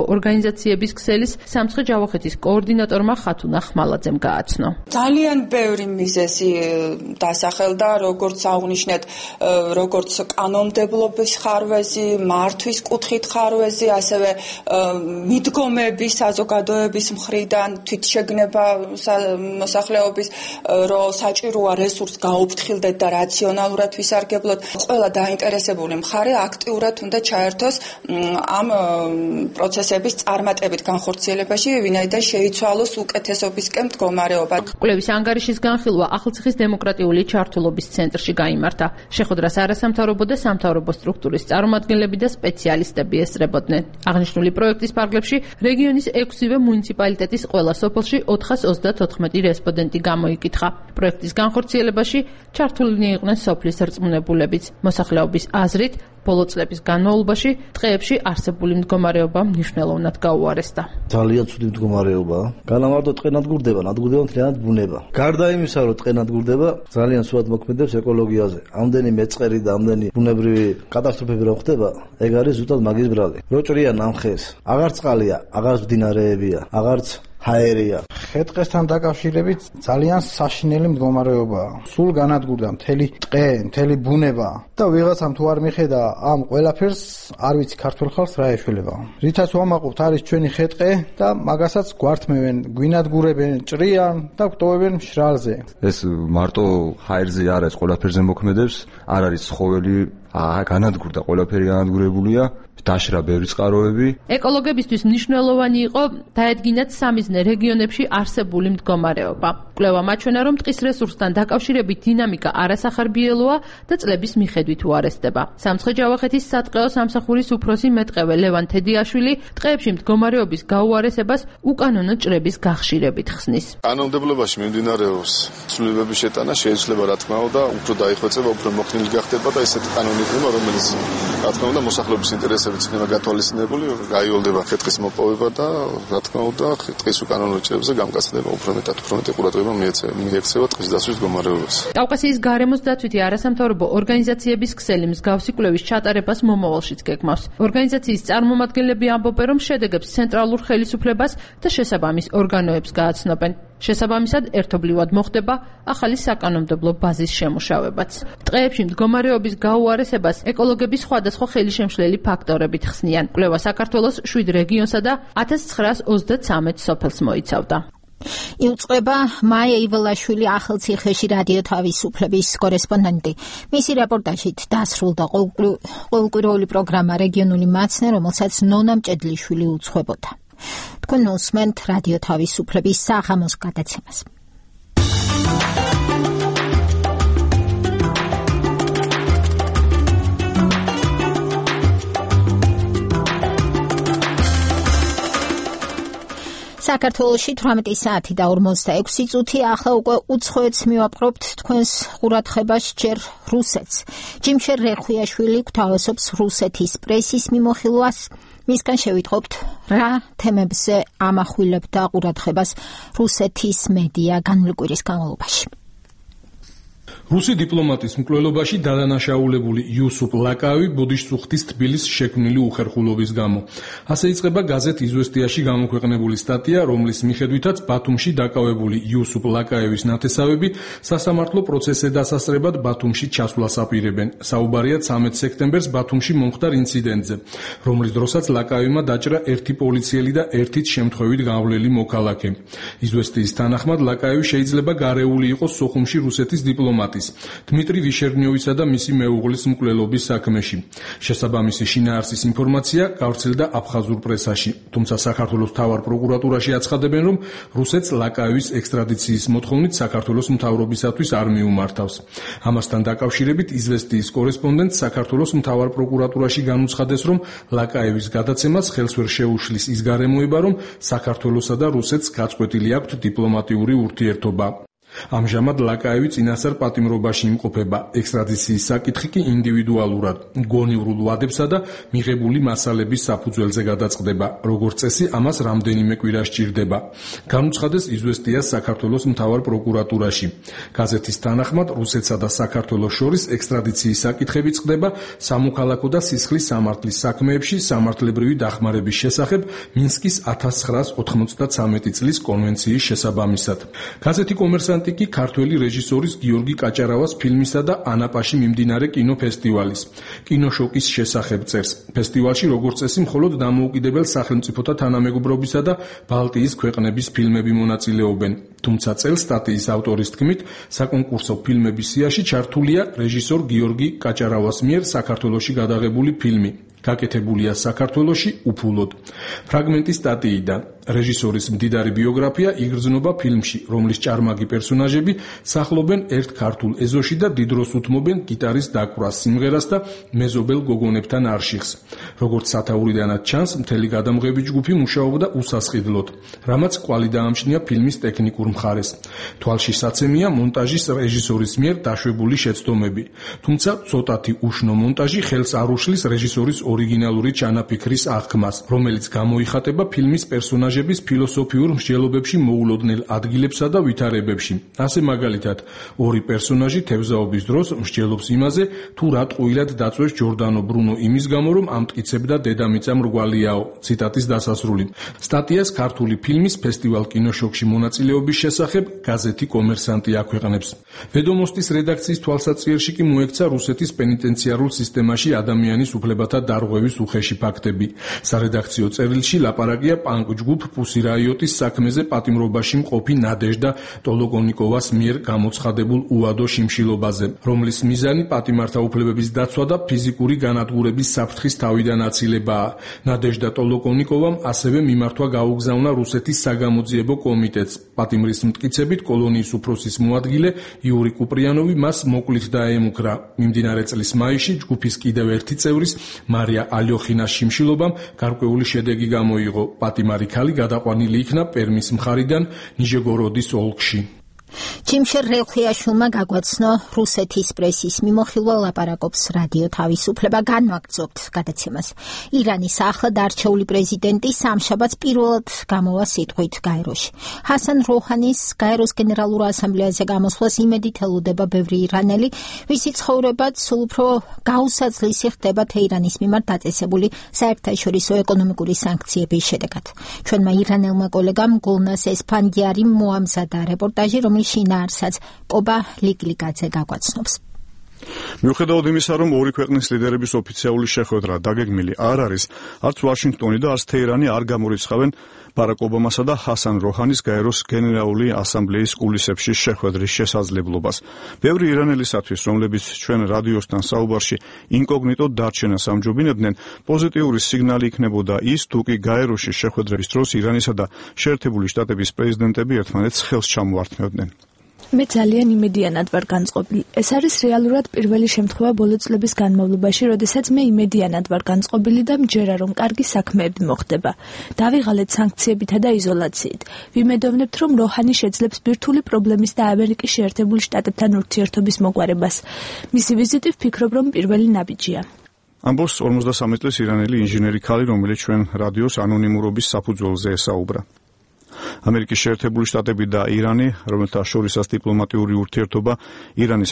ორგანიზაციების ქსელის სამცხე-ჯავახეთის კოორდინატორმა ხათუნა ხმალაძემ გააცნო. ძალიან ბევრი მიზეზი დასახელდა, როგორც აღნიშნეთ, როგორც კანონმდებლობის ხარვეზი, მართვის კუთხით ხარვეზი, ასევე მიდგომების საზოგადოების მხრიდან თვითშეგნება მოსახლეობის, რომ საჭიროა რესურს გაუფრთხილდეთ და რაციონალურად ვისარგებლოთ. ყველა დაინტერესებული მხარე აქტიურად უნდა ჩაერთოს ამ პროცესების წარმატებით განხორციელებაში, ვინაიდან შეიცვალოს უკეთესობისკენ მდგომარეობა. კვლევის ანგარიშის განხილვა ახალციხის დემოკრატიული ჩართულობის ცენტრში გაიმართა. შეხვედრას არასამთავრობო და სამთავრობო სტრუქტურის წარმომადგენლები და სპეციალისტები ესწრებოდნენ. აღნიშნული პროექტის ფარგლებში რეგიონის 6-ვე მუნიციპალიტეტის ყველა სოფელში 434 რესპონდენტი გამოიკითხა. პროექტის განხორციელებაში ჩართულნი იყვნენ სოფლის რწმუნებულებიც. მოსახლეობის აზრით, ბოლო წლების განმავლობაში ტყეებში არსებული მდგომარეობა მნიშვნელოვნად გაუარესდა. ძალიან ცუდი მდგომარეობაა. განამარტო ტყე ნადგურდება, ნადგურდება მთლიანად ბუნება. გარდა იმისა, რომ ტყე ნადგურდება, ძალიან სულად მოქმედებს ეკოლოგიაზე. ამდენი მეწყერი და ამდენი ბუნებრივი კატასტროფები რომ ხდება, ეგ არის ზუსტად მაგის ბრალი. რო ჭრია ნამხეს, აღარც წყალია, აღარც მდინარეებია, აღარც ჰაერია. ხე-ტყესთან დაკავშირებით ძალიან საშინელი მდგომარეობაა. სულ განადგურდა მთელი ტყე, მთელი ბუნება და ვიღაცამ თუ არ მიხედა ამ ყველაფერს, არ ვიცი ქართულ ხალხს რა ეშველება. რითაც ვამაყობთ არის ჩვენი ხე-ტყე და მაგასაც გვართმევენ, გვინადგურებენ, ჭრიან და გვტოვებენ მშრალზე. ეს მარტო ჰაერზე არ არის, ყველაფერზე მოქმედებს, არ არის ცხოველი, განადგურდა, ყველაფერი განადგურებულია. დაშრა ბევრი წყაროები. ეკოლოგებისთვის მნიშვნელოვანი იყო დაედგინათ სამიზნე რეგიონებში არსებული მდგომარეობა. კვლევა მაჩვენა, რომ ტყის რესურსთან დაკავშირებით დინამიკა არასახარბიელოა და წლების მიხედვით უარესდება. სამცხე-ჯავახეთის სატყეო სამსახურის უფროსი მეტყევე ლევან თედიაშვილი ტყეებში მდგომარეობის გაუარესებას უკანონო ჭრების გახშირებით ხსნის. კანონმდებლობაში მიმდინარეობს ცვლილებების შეტანა, შეიძლება რა თქმა უნდა, უფრო დაიხვეწება, უფრო მოხდილი გახდება და ესეთი კანონი იქნება, რომელიც რა თქმა უნდა მოსახლეობის ინტერესებს იქნება გათვალისწინებული, გაიოლდება ხე-ტყის მოპოვება და რა თქმა უნდა, ტყის უკანონო ჭრებზე გამკაცდება უფრო მეტად ყურადღება მიექცევა ტყის დაცვის მდგომარეობას. კავკასიის გარემოს დაცვითი არასამთავრობო ორგანიზაციების ქსელი მსგავსი კვლევის ჩატარებას მომავალშიც გეგმავს. ორგანიზაციის წარმომადგენლები ამბობენ, რომ შედეგებს ცენტრალურ ხელისუფლებას და შესაბამის ორგანოებს გააცნობენ. შესაბამისად, ერთობლივად მოხდება ახალი საკანონმდებლო ბაზის შემუშავებაც. ტყეებში მდგომარეობის გაუარესებას ეკოლოგები სხვადასხვა ხელისშემშლელი ფაქტორებით ხსნიან. კვლევა საქართველოს 7 რეგიონსა და 1933 სოფელს მოიცავდა. იუწყება მაია იველაშვილი ახალციხეში რადიო თავისუფლების კორესპონდენტი. მისი რეპორტაჟით დასრულდა ყოველკვირეული პროგრამა რეგიონული მაცნე, რომელსაც ნონა მჭედლიშვილი უძღვებოდა. თქვენ უსმენთ რადიო თავისუფლების საღამოს გადაცემას. საქართველოში 18 საათი და 46 წუთი, ახლა უკვე უცხოეთს მივაპყრობთ თქვენს ყურადღებას ჯერ რუსეთს. ჯიმშერ რეხვიაშვილი გვთავაზობს რუსეთის პრესის მიმოხილვას. მისგან შევიტყობთ რა თემებზე ამახვილებდა ყურადღებას რუსეთის მედია განვლი კვირის განმავლობაში. რუსი დიპლომატის მკვლელობაში დადანაშაულებული იუსუპ ლაკაევი ბოდიშსუხტის თბილის შექმნილი უხერხულობის გამო. ასე იწყება გაზეთ იზვესტიაში გამოქვეყნებული სტატია, რომლის მიხედვითაც ბათუმში დაკავებული იუსუპ ლაკაევის ნათესავები სასამართლო პროცესზე დასასწრებად ბათუმში ჩასვლას აპირებენ. საუბარია 13 სექტემბერს ბათუმში მომხდარ ინციდენტზე, რომლის დროსაც ლაკაევმა დაჭრა ერთი პოლიციელი და ერთით შემთხვევით გავლელი მოქალაქე. იზვესტიის თანახმად ლაკაევი შეიძლება გარეული იყოს სოხუმში რუსეთის დიპლომატის დმიტრი ვიშერნიოვისა და მისი მეუღლის მკვლელობის საქმეში. შესაბამისი შინაარსის ინფორმაცია გავრცელდა აფხაზურ პრესაში, თუმცა საქართველოს მთავარ პროკურატურაში აცხადებენ, რომ რუსეთს ლაკაევის ექსტრადიციის მოთხოვნით საქართველოს მთავრობისათვის არ მიუმართავს. ამასთან დაკავშირებით იზვესტიის კორესპონდენტს საქართველოს მთავარ პროკურატურაში განუცხადეს, რომ ლაკაევის გადაცემას ხელს ვერ შეუშლის ის გარემოება, რომ საქართველოსა და რუსეთს გაწყვეტილი აქვთ დიპლომატიური ურთიერთობა. ამჟამად ლაკაევი წინასწარ პატიმრობაში იმყოფება. ექსტრადიციის საკითხი კი ინდივიდუალურად, გონივრულ ვადებსა და მიღებული მასალების საფუძველზე გადაწყდება. როგორც წესი, ამას რამდენიმე კვირა სჭირდება. განუცხადეს იზვესტიას საქართველოს მთავარ პროკურატურაში. გაზეთის თანახმად, რუსეთსა და საქართველოს შორის ექსტრადიციის საკითხები წყდება სამოქალაქო და სისხლის სამართლის საქმეებში სამართლებრივი დახმარების შესახებ მინსკის 1993 წლის კონვენციის შესაბამისად. გაზეთი კომერსანტი კი ქართველი რეჟისორის გიორგი კაჭარავას ფილმისა და ანაპაში მიმდინარე კინოფესტივალის კინოშოკის შესახებ წერს. ფესტივალში როგორც წესი მხოლოდ დამოუკიდებელ სახელმწიფოთა თანამეგობრობისა და ბალტიის ქვეყნების ფილმები მონაწილეობენ. თუმცა წელს სტატიის ავტორის თქმით, საკონკურსო ფილმების სიაში ჩართულია რეჟისორ გიორგი კაჭარავას მიერ საქართველოში გადაღებული ფილმი. გაკეთებულია საქართველოში უფულოდ. ფრაგმენტი სტატიიდან. რეჟისორის მდიდარი ბიოგრაფია იგრძნობა ფილმში, რომლის ჭარმაგი პერსონაჟები სახლობენ ერთ ქართულ ეზოში და დიდროს უთმობენ გიტარის დაკვრას, სიმღერას და მეზობელ გოგონებთან არშიხს. როგორც სათაურიდანაც ჩანს, მთელი გადამღები ჯგუფი მუშაობდა უსასყიდლოდ, რამაც კვალი დაამჩნია ფილმის ტექნიკურ მხარეს. თვალში საცემია მონტაჟის რეჟისორის მიერ დაშვებული შეცდომები. თუმცა ცოტათი უშნო მონტაჟი ხელს არ უშლის რეჟისორის ორიგინალური ჩანაფიქრის აღქმას, რომელიც გამოიხატება ფილმის პერსონაჟების ფილოსოფიურ მსჯელობებში მოულოდნელ ადგილებსა და ვითარებებში. ასე მაგალითად, ორი პერსონაჟი თევზაობის დროს მსჯელობს იმაზე, თუ რა ტყუილად დაწვეს ჯორდანო ბრუნო იმის გამო, რომ ამტკიცებდა დედამიწა მრგვალიაო. ციტატის დასასრული. სტატიას ქართული ფილმის ფესტივალ კინოშოკში მონაწილეობის შესახებ გაზეთი კომერსანტი აქვეყნებს. ვედომოსტის რედაქციის თვალსაჩინოში კი მოექცა რუსეთის პენიტენციარულ სისტემაში ადამიანის უფლებათა დარღვევის უხეში ფაქტები. სარედაქციო წერილში ლაპარაკია პანკ ჯგუფ პუსი რაიოტის საქმეზე პატიმრობაში მყოფი ნადეჟდა ტოლოკონიკოვას მიერ გამოცხადებულ უადო შიმშილობაზე, რომლის მიზანი პატიმართა უფლებების დაცვა და ფიზიკური განადგურების საფრთხის თავიდან აცილებაა. ნადეჟდა ტოლოკონიკოვამ ასევე მიმართვა გაუგზავნა რუსეთის საგამოძიებო კომიტეტს. პატიმრის მტკიცებით კოლონიის უფროსის მოადგილე იური კუპრიანოვი მას მოკლით დაემუქრა. მიმდინარე წლის მაისში ჯგუფის კიდევ ერთი წევრის მარია ალიოხინას შიმშილობამ გარკვეული შედეგი გამოიღო. პატიმარი ქალი გადაყვანილი იქნა პერმის მხარიდან ნიჟეგოროდის ოლქში. ჯიმშერ რელხიაშვილმა გაგვაცნო რუსეთის პრესის მიმოხილვა ლაპარაკობს რადიო თავისუფლება განვაგრძობთ გადაცემას. ირანის ახლად არჩეული პრეზიდენტი სამშაბათს პირველად გამოვა სიტყვით გაეროში. ჰასან როჰანის გაეროს გენერალურ ასამბლეაზე გამოსვლას იმედით ელოდება ბევრი ირანელი, ვისი ცხოვრებაც სულ უფრო გაუსაძლისი ხდება თეირანის მიმართ დაწესებული საერთაშორისო ეკონომიკური სანქციების შედეგად. ჩვენმა ირანელმა კოლეგამ გულნას ესფანდიარიმ მოამზადა რეპორტაჟი, რომლის შინაარსაც კობა ლიკლიკაძე გაგვაცნობს. მიუხედავად იმისა, რომ ორი ქვეყნის ლიდერების ოფიციალური შეხვედრა დაგეგმილი არ არის, არც ვაშინგტონი და არც თეირანი არ გამორიცხავენ ბარაკ ობამასა და ჰასან როჰანის გაეროს გენერალური ასამბლეის კულისებში შეხვედრის შესაძლებლობას. ბევრი ირანელისათვის, რომლებიც ჩვენ რადიოსთან საუბარში ინკოგნიტოდ დარჩენას ამჯობინებდნენ, პოზიტიური სიგნალი იქნებოდა ის, თუ კი გაეროში შეხვედრების დროს ირანისა და შეერთებული შტატების პრეზიდენტები ერთმანეთს ხელს ჩამოართმევდნენ. მე ძალიან იმედიანად ვარ განწყობილი. ეს არის რეალურად პირველი შემთხვევა ბოლო წლების განმავლობაში, როდესაც მე იმედიანად ვარ განწყობილი და მჯერა, რომ კარგი საქმეები მოხდება. დავიღალეთ სანქციებითა და იზოლაციით. ვიმედოვნებთ, რომ როჰანი შეძლებს ბირთვული პრობლემის და ამერიკის შეერთებული შტატებთან ურთიერთობის მოგვარებას. მისი ვიზიტი ვფიქრობ, რომ პირველი ნაბიჯია. ამბობს 53 წლის ირანელი ინჟინერი ქალი, რომელიც ჩვენ რადიოს ანონიმურობის საფუძველზე ესაუბრა. ამერიკის შეერთებული შტატები და ირანი, რომელთა შორისაც დიპლომატიური ურთიერთობა ირანის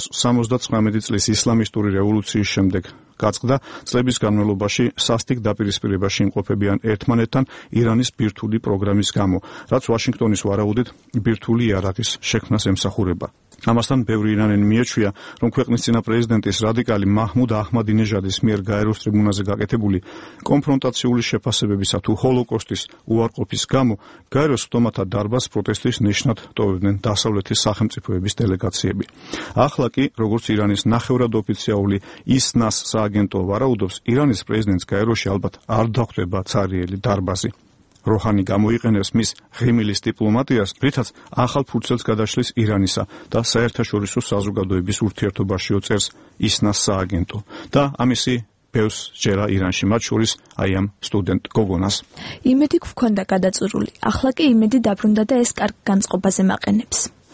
1979 წლის ისლამისტური რევოლუციის შემდეგ გაწყდა, წლების განმავლობაში სასტიკ დაპირისპირებაში იმყოფებიან ერთმანეთთან ირანის ბირთვული პროგრამის გამო, რაც ვაშინგტონის ვარაუდით ბირთვული იარაღის შექმნას ემსახურება. ამასთან ბევრი ირანელი მიეჩვია, რომ ქვეყნის წინა პრეზიდენტის რადიკალი მაჰმუდ აჰმადინეჟადის მიერ გაეროს ტრიბუნაზე გაკეთებული კონფრონტაციული შეფასებებისა თუ ჰოლოკოსტის უარყოფის გამო გაეროს სტომათა დარბაზს პროტესტის ნიშნად ტოვებდნენ დასავლეთის სახელმწიფოების დელეგაციები. ახლა კი, როგორც ირანის ნახევრად ოფიციალური ისნას სააგენტო ვარაუდობს, ირანის პრეზიდენტს გაეროში ალბათ არ დახვდება цариელი დარბაზი. როჰანი გამოიყენებს მის ღიმილის დიპლომატიას, რითაც ახალ ფურცელს გადაშლის ირანისა და საერთაშორისო საზოგადოების ურთიერთობაში წერს ისნას სააგენტო და ამისი ბევრს ჯერა ირანში, მათ შორის აი ამ სტუდენტ გოგონას. იმედი გვქონდა გადაწურული, ახლა კი იმედი დაბრუნდა და ეს კარგ განწყობაზე მაყენებს.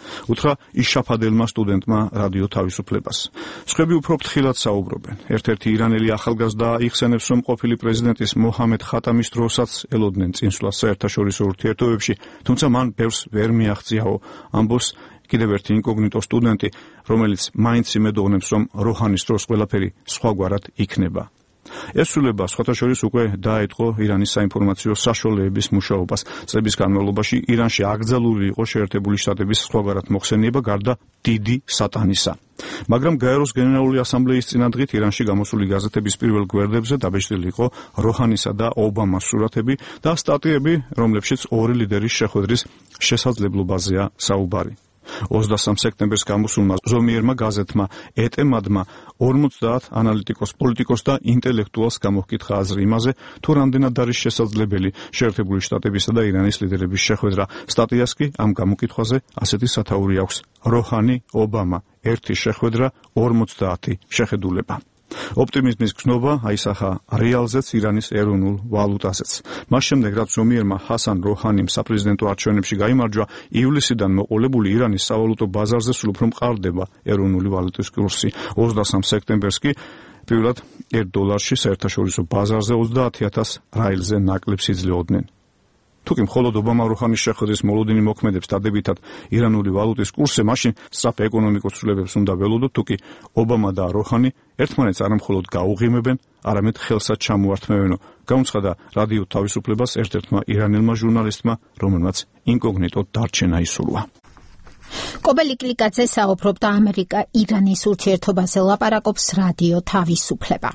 უთხრა იშაფადებმა სტუდენტმა რადიო თავისუფლებას. სხვები უფრო ფრთხილად საუბრობენ. ერთ-ერთი ირანელი ახალგაზრდა იხსენებს, რომ ყოფილი პრეზიდენტის მოჰამედ ხატამის დროსაც ელოდნენ წინსვლას საერთაშორისო ურთიერთობებში, თუმცა მან ბევრს ვერ მიაღწიაო, ამბობს კიდევ ერთი ინკოგნიტო სტუდენტი, რომელიც მაინც იმედოვნებს, რომ როჰანის დროს ყველაფერი სხვაგვარად იქნება. ეს ცვლილება სხვათა შორის უკვე დაეთყო ირანის საინფორმაციო საშუალებების მუშაობას. წლების განმავლობაში ირანში აკრძალული იყო შეერთებული შტატების სხვაგვარად მოხსენება გარდა დიდი სატანისა. მაგრამ გაეროს გენერალური ასამბლეის წინადღით ირანში გამოსული გაზეთების პირველ გვერდებზე დაბეჭდილი იყო როჰანისა და ობამას სურათები და სტატიები, რომლებშიც ორი ლიდერის შეხვედრის შესაძლებლობაზეა საუბარი. 23 სექტემბერს გამოსულმა ზომიერმა გაზეთმა ეტემადმა 50 ანალიტიკოს, პოლიტიკოს და ინტელექტუალს გამოჰკითხა აზრი იმაზე, თუ რამდენად არის შესაძლებელი შეერთებული შტატებისა და ირანის ლიდერების შეხვედრა. სტატიას კი ამ გამოკითხვაზე ასეთი სათაური აქვს: როჰანი, ობამა, ერთი შეხვედრა, 50 შეხედულება. ოპტიმიზმის გზნობა აისახა რეალზეც, ირანის ეროვნულ ვალუტაზეც. მას შემდეგ, რაც ზომიერმა ჰასან როჰანიმ საპრეზიდენტო არჩევნებში გაიმარჯვა, ივლისიდან მოყოლებული ირანის სავალუტო ბაზარზე სულ უფრო მყარდება ეროვნული ვალუტის კურსი. 23 სექტემბერს კი პირველად $1 საერთაშორისო ბაზარზე 30,000 რაილზე ნაკლებს იძლეოდნენ. თუკი მხოლოდ ობამა როჰანის შეხვედრის მოლოდინი მოქმედებს დადებითად ირანული ვალუტის კურსზე, მაშინ სწრაფ ეკონომიკურ ცვლილებებს უნდა ველოდოთ, თუკი ობამა და როჰანი ერთმანეთს არა მხოლოდ გაუღიმებენ, არამედ ხელსაც ჩამოართმევენო, გამოცხადა რადიო თავისუფლებას ერთ-ერთმა ირანელმა ჟურნალისტმა, რომელმაც ინკოგნიტო დარჩენა ისურვა. კობელი კლიკაძე საუბრობდა ამერიკა-ირანის ურთიერთობაზე, ლაპარაკობს რადიო თავისუფლება.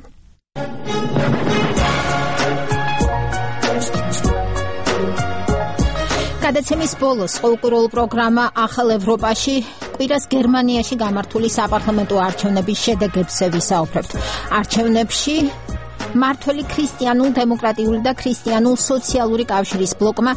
გადაცემის ბოლოს ყოველკვირეულ პროგრამა ახალ ევროპაში კვირას გერმანიაში გამართული საპარლამენტო არჩევნების შედეგებზე ვისაუბრებთ. არჩევნებში მართველი ქრისტიანულ-დემოკრატიული და ქრისტიანულ-სოციალური კავშირის ბლოკმა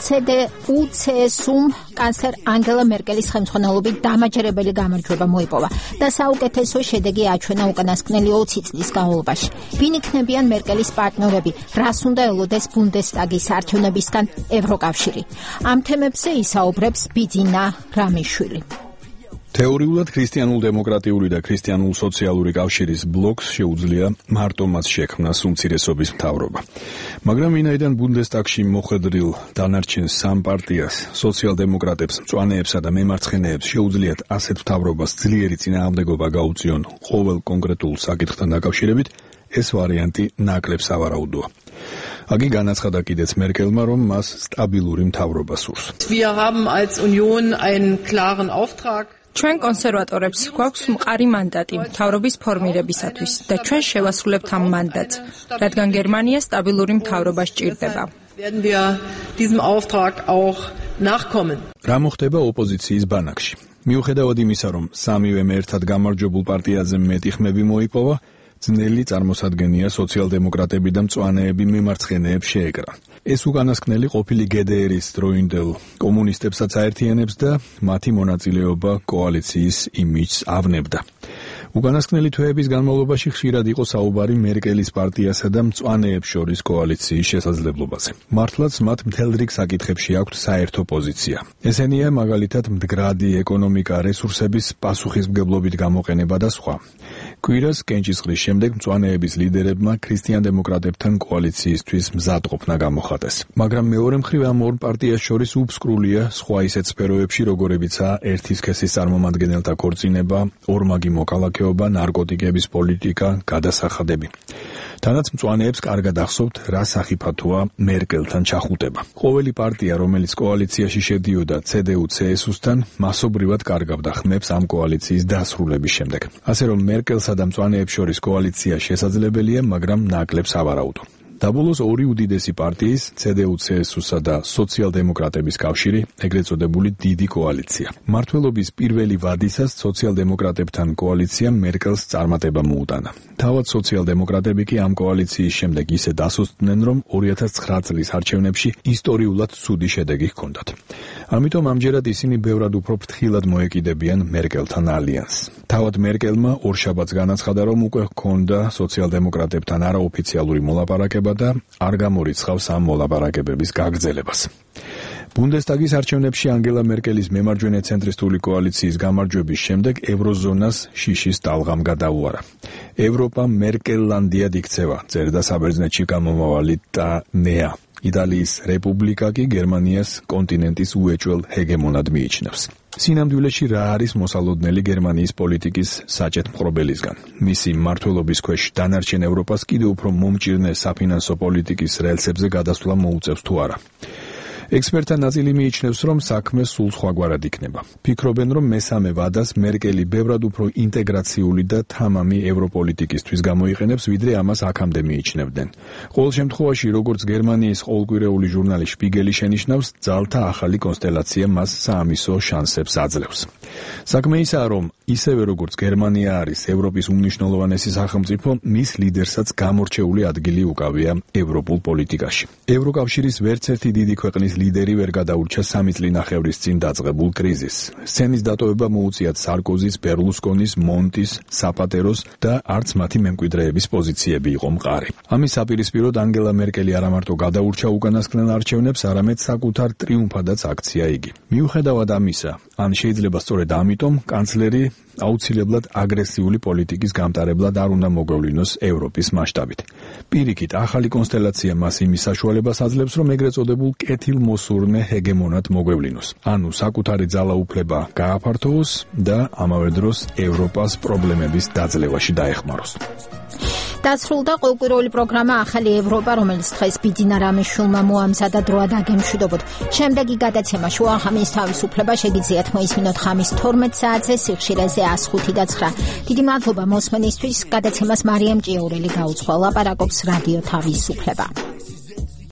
CDU-CSU-მ კანცლერ ანგელა მერკელის ხელმძღვანელობით დამაჯერებელი გამარჯვება მოიპოვა და საუკეთესო შედეგი აჩვენა უკანასკნელი 20 წლის განმავლობაში. ვინ იქნებიან მერკელის პარტნიორები? რას უნდა ელოდეს ბუნდესტაგის არჩევნებისგან ევროკავშირი? ამ თემებზე ისაუბრებს ბიძინა რამიშვილი. თეორიულად ქრისტიანულ-დემოკრატიული და ქრისტიანულ-სოციალური კავშირის ბლოკს შეუძლია მარტომაც შექმნას უმცირესობის მთავრობა. მაგრამ ვინაიდან ბუნდესტაგში მოხვედრილ დანარჩენ სამ პარტიას, სოციალ-დემოკრატებს, მწვანეებსა და მემარცხენეებს შეუძლიათ ასეთ მთავრობას ძლიერი წინააღმდეგობა გაუწიონ ყოველ კონკრეტულ საკითხთან დაკავშირებით, ეს ვარიანტი ნაკლებ სავარაუდოა. აგი განაცხადა კიდეც მერკელმა, რომ მას სტაბილური მთავრობა სურს. Wir haben als Union einen klaren Auftrag. ჩვენ კონსერვატორებს გვაქვს მყარი მანდატი მთავრობის ფორმირებისათვის და ჩვენ შევასრულებთ ამ მანდატს, რადგან გერმანია სტაბილური მთავრობა სჭირდება. Werden wir diesem Auftrag auch nachkommen. რა მოხდება ოპოზიციის ბანაკში? მიუხედავად იმისა, რომ სამივემ ერთად გამარჯვებულ პარტიაზე მეტი ხმები მოიპოვა, ძნელი წარმოსადგენია სოციალ-დემოკრატები და მწვანეები მემარცხენეებს შეეკრა. ეს უკანასკნელი ყოფილი GDR-ის დროინდელ კომუნისტებსაც აერთიანებს და მათი მონაწილეობა კოალიციის იმიჯს ავნებდა. უკანასკნელი თვეების განმავლობაში ხშირად იყო საუბარი მერკელის პარტიასა და მწვანეებს შორის კოალიციის შესაძლებლობაზე. მართლაც მათ მთელ რიგ საკითხებში აქვთ საერთო პოზიცია. ესენია მაგალითად მდგრადი ეკონომიკა, რესურსების პასუხისმგებლობით გამოყენება და სხვა. კვირას კენჭისყრის შემდეგ მწვანეების ლიდერებმა ქრისტიან-დემოკრატებთან კოალიციისთვის მზადყოფნა გამოხატეს. მაგრამ მეორე მხრივ ამ ორ პარტიას შორის უბსკრულია სხვა ისეთ სფეროებში, როგორებიცაა ერთი სქესის წარმომადგენელთა ქორწინება, ორმაგი მოკალაქეობა, ნარკოტიკების პოლიტიკა, გადასახადები. თანაც მწვანეებს კარგად ახსოვთ, რა სახიფათოა მერკელთან ჩახუტება. ყოველი პარტია, რომელიც კოალიციაში შედიოდა CDU-CSU-სთან, მასობრივად კარგავდა ხმებს ამ კოალიციის დასრულების შემდეგ. ასე რომ მერკელსა და მწვანეებს შორის კოალიცია შესაძლებელია, მაგრამ ნაკლებ სავარაუდო. დაბოლოს ორი უდიდესი პარტიის, CDU-CSU-სა და სოციალ-დემოკრატების კავშირი, ეგრეთ წოდებული დიდი კოალიცია. მმართველობის პირველი ვადისას სოციალ-დემოკრატებთან კოალიციამ მერკელს წარმატება მოუტანა. თავად სოციალ-დემოკრატები კი ამ კოალიციის შემდეგ ისე დასუსტდნენ, რომ 2009 წლის არჩევნებში ისტორიულად ცუდი შედეგი ჰქონდათ. ამიტომ ამჯერად ისინი ბევრად უფრო ფრთხილად მოეკიდებიან მერკელთან ალიანსს. თავად მერკელმა ორშაბათს განაცხადა, რომ უკვე ჰქონდა სოციალ-დემოკრატებთან არაოფიციალური მოლაპარაკება და არ გამორიცხავს ამ მოლაპარაკებების გაგრძელებას. ბუნდესტაგის არჩევნებში ანგელა მერკელის მემარჯვენე ცენტრისტული კოალიციის გამარჯვების შემდეგ ევროზონას შიშის ტალღამ გადაუარა. ევროპა მერკელლანდიად იქცევა, წერდა საბერძნეთში გამომავალი ტანეა. იტალიის რეპუბლიკა კი გერმანიას კონტინენტის უეჭველ ჰეგემონად მიიჩნევს. სინამდვილეში რა არის მოსალოდნელი გერმანიის პოლიტიკის საჭეთმხრობელისგან? მისი მმართველობის ქვეშ დანარჩენ ევროპას კიდევ უფრო მომჭირნე საფინანსო პოლიტიკის რელსებზე გადასვლა მოუწევს თუ არა? ექსპერტთა ნაწილი მიიჩნევს, რომ საქმე სულ სხვაგვარად იქნება. ფიქრობენ, რომ მესამე ვადას მერკელი ბევრად უფრო ინტეგრაციული და თამამი ევროპოლიტიკისთვის გამოიყენებს, ვიდრე ამას აქამდე მიიჩნევდნენ. ყოველ შემთხვევაში, როგორც გერმანიის ყოველკვირეული ჟურნალი შპიგელი შენიშნავს, ძალთა ახალი კონსტელაცია მას საამისო შანსებს აძლევს. საქმე ისაა, რომ ისევე როგორც გერმანია არის ევროპის უმნიშვნელოვანესი სახელმწიფო, მის ლიდერსაც გამორჩეული ადგილი უკავია ევროპულ პოლიტიკაში. ევროკავშირის ვერც ერთი დიდი ქვეყნის ლიდერი ვერ გადაურჩა 3 წლინახევრის წინ დაწყებულ კრიზისს. სცენის დატოვება მოუწიათ სარკოზის, ბერლუსკონის, მონტის, საპატეროს და არც მათი მემკვიდრეების პოზიციები იყო მყარი. ამის საპირისპიროდ ანგელა მერკელი არა მარტო გადაურჩა უკანასკნელ არჩევნებს, არამედ საკუთარ ტრიუმფადაც აქცია იგი. მიუხედავად ამისა, ან შეიძლება სწორედ ამიტომ კანცლერი აუცილებლად აგრესიული პოლიტიკის გამტარებლად არ უნდა მოგვევლინოს ევროპის მასშტაბით. პირიქით, ახალი კონსტელაცია მას იმის საშუალებას აძლევს, რომ ეგრეთ წოდებულ კეთილმოსურნე ჰეგემონად მოგვევლინოს. ანუ საკუთარი ძალაუფლება გააფართოვოს და ამავე დროს ევროპას პრობლემების დაძლევაში დაეხმაროს. დასრულდა ყოველკვირეული პროგრამა ახალი ევროპა, რომელიც დღეს ბიძინა რამიშვილმა მოამზადა დროად აგემშვიდობოთ. შემდეგი გადაცემა შუახამის თავისუფლება შეგიძლიათ მოისმინოთ ხამის 12 საათზე სიხშირეზე 105 და 9. დიდი მადლობა მოსმენისთვის. გადაცემას მარიამ ჭიაურელი გაუძღვა. ლაპარაკობს რადიო თავისუფლება.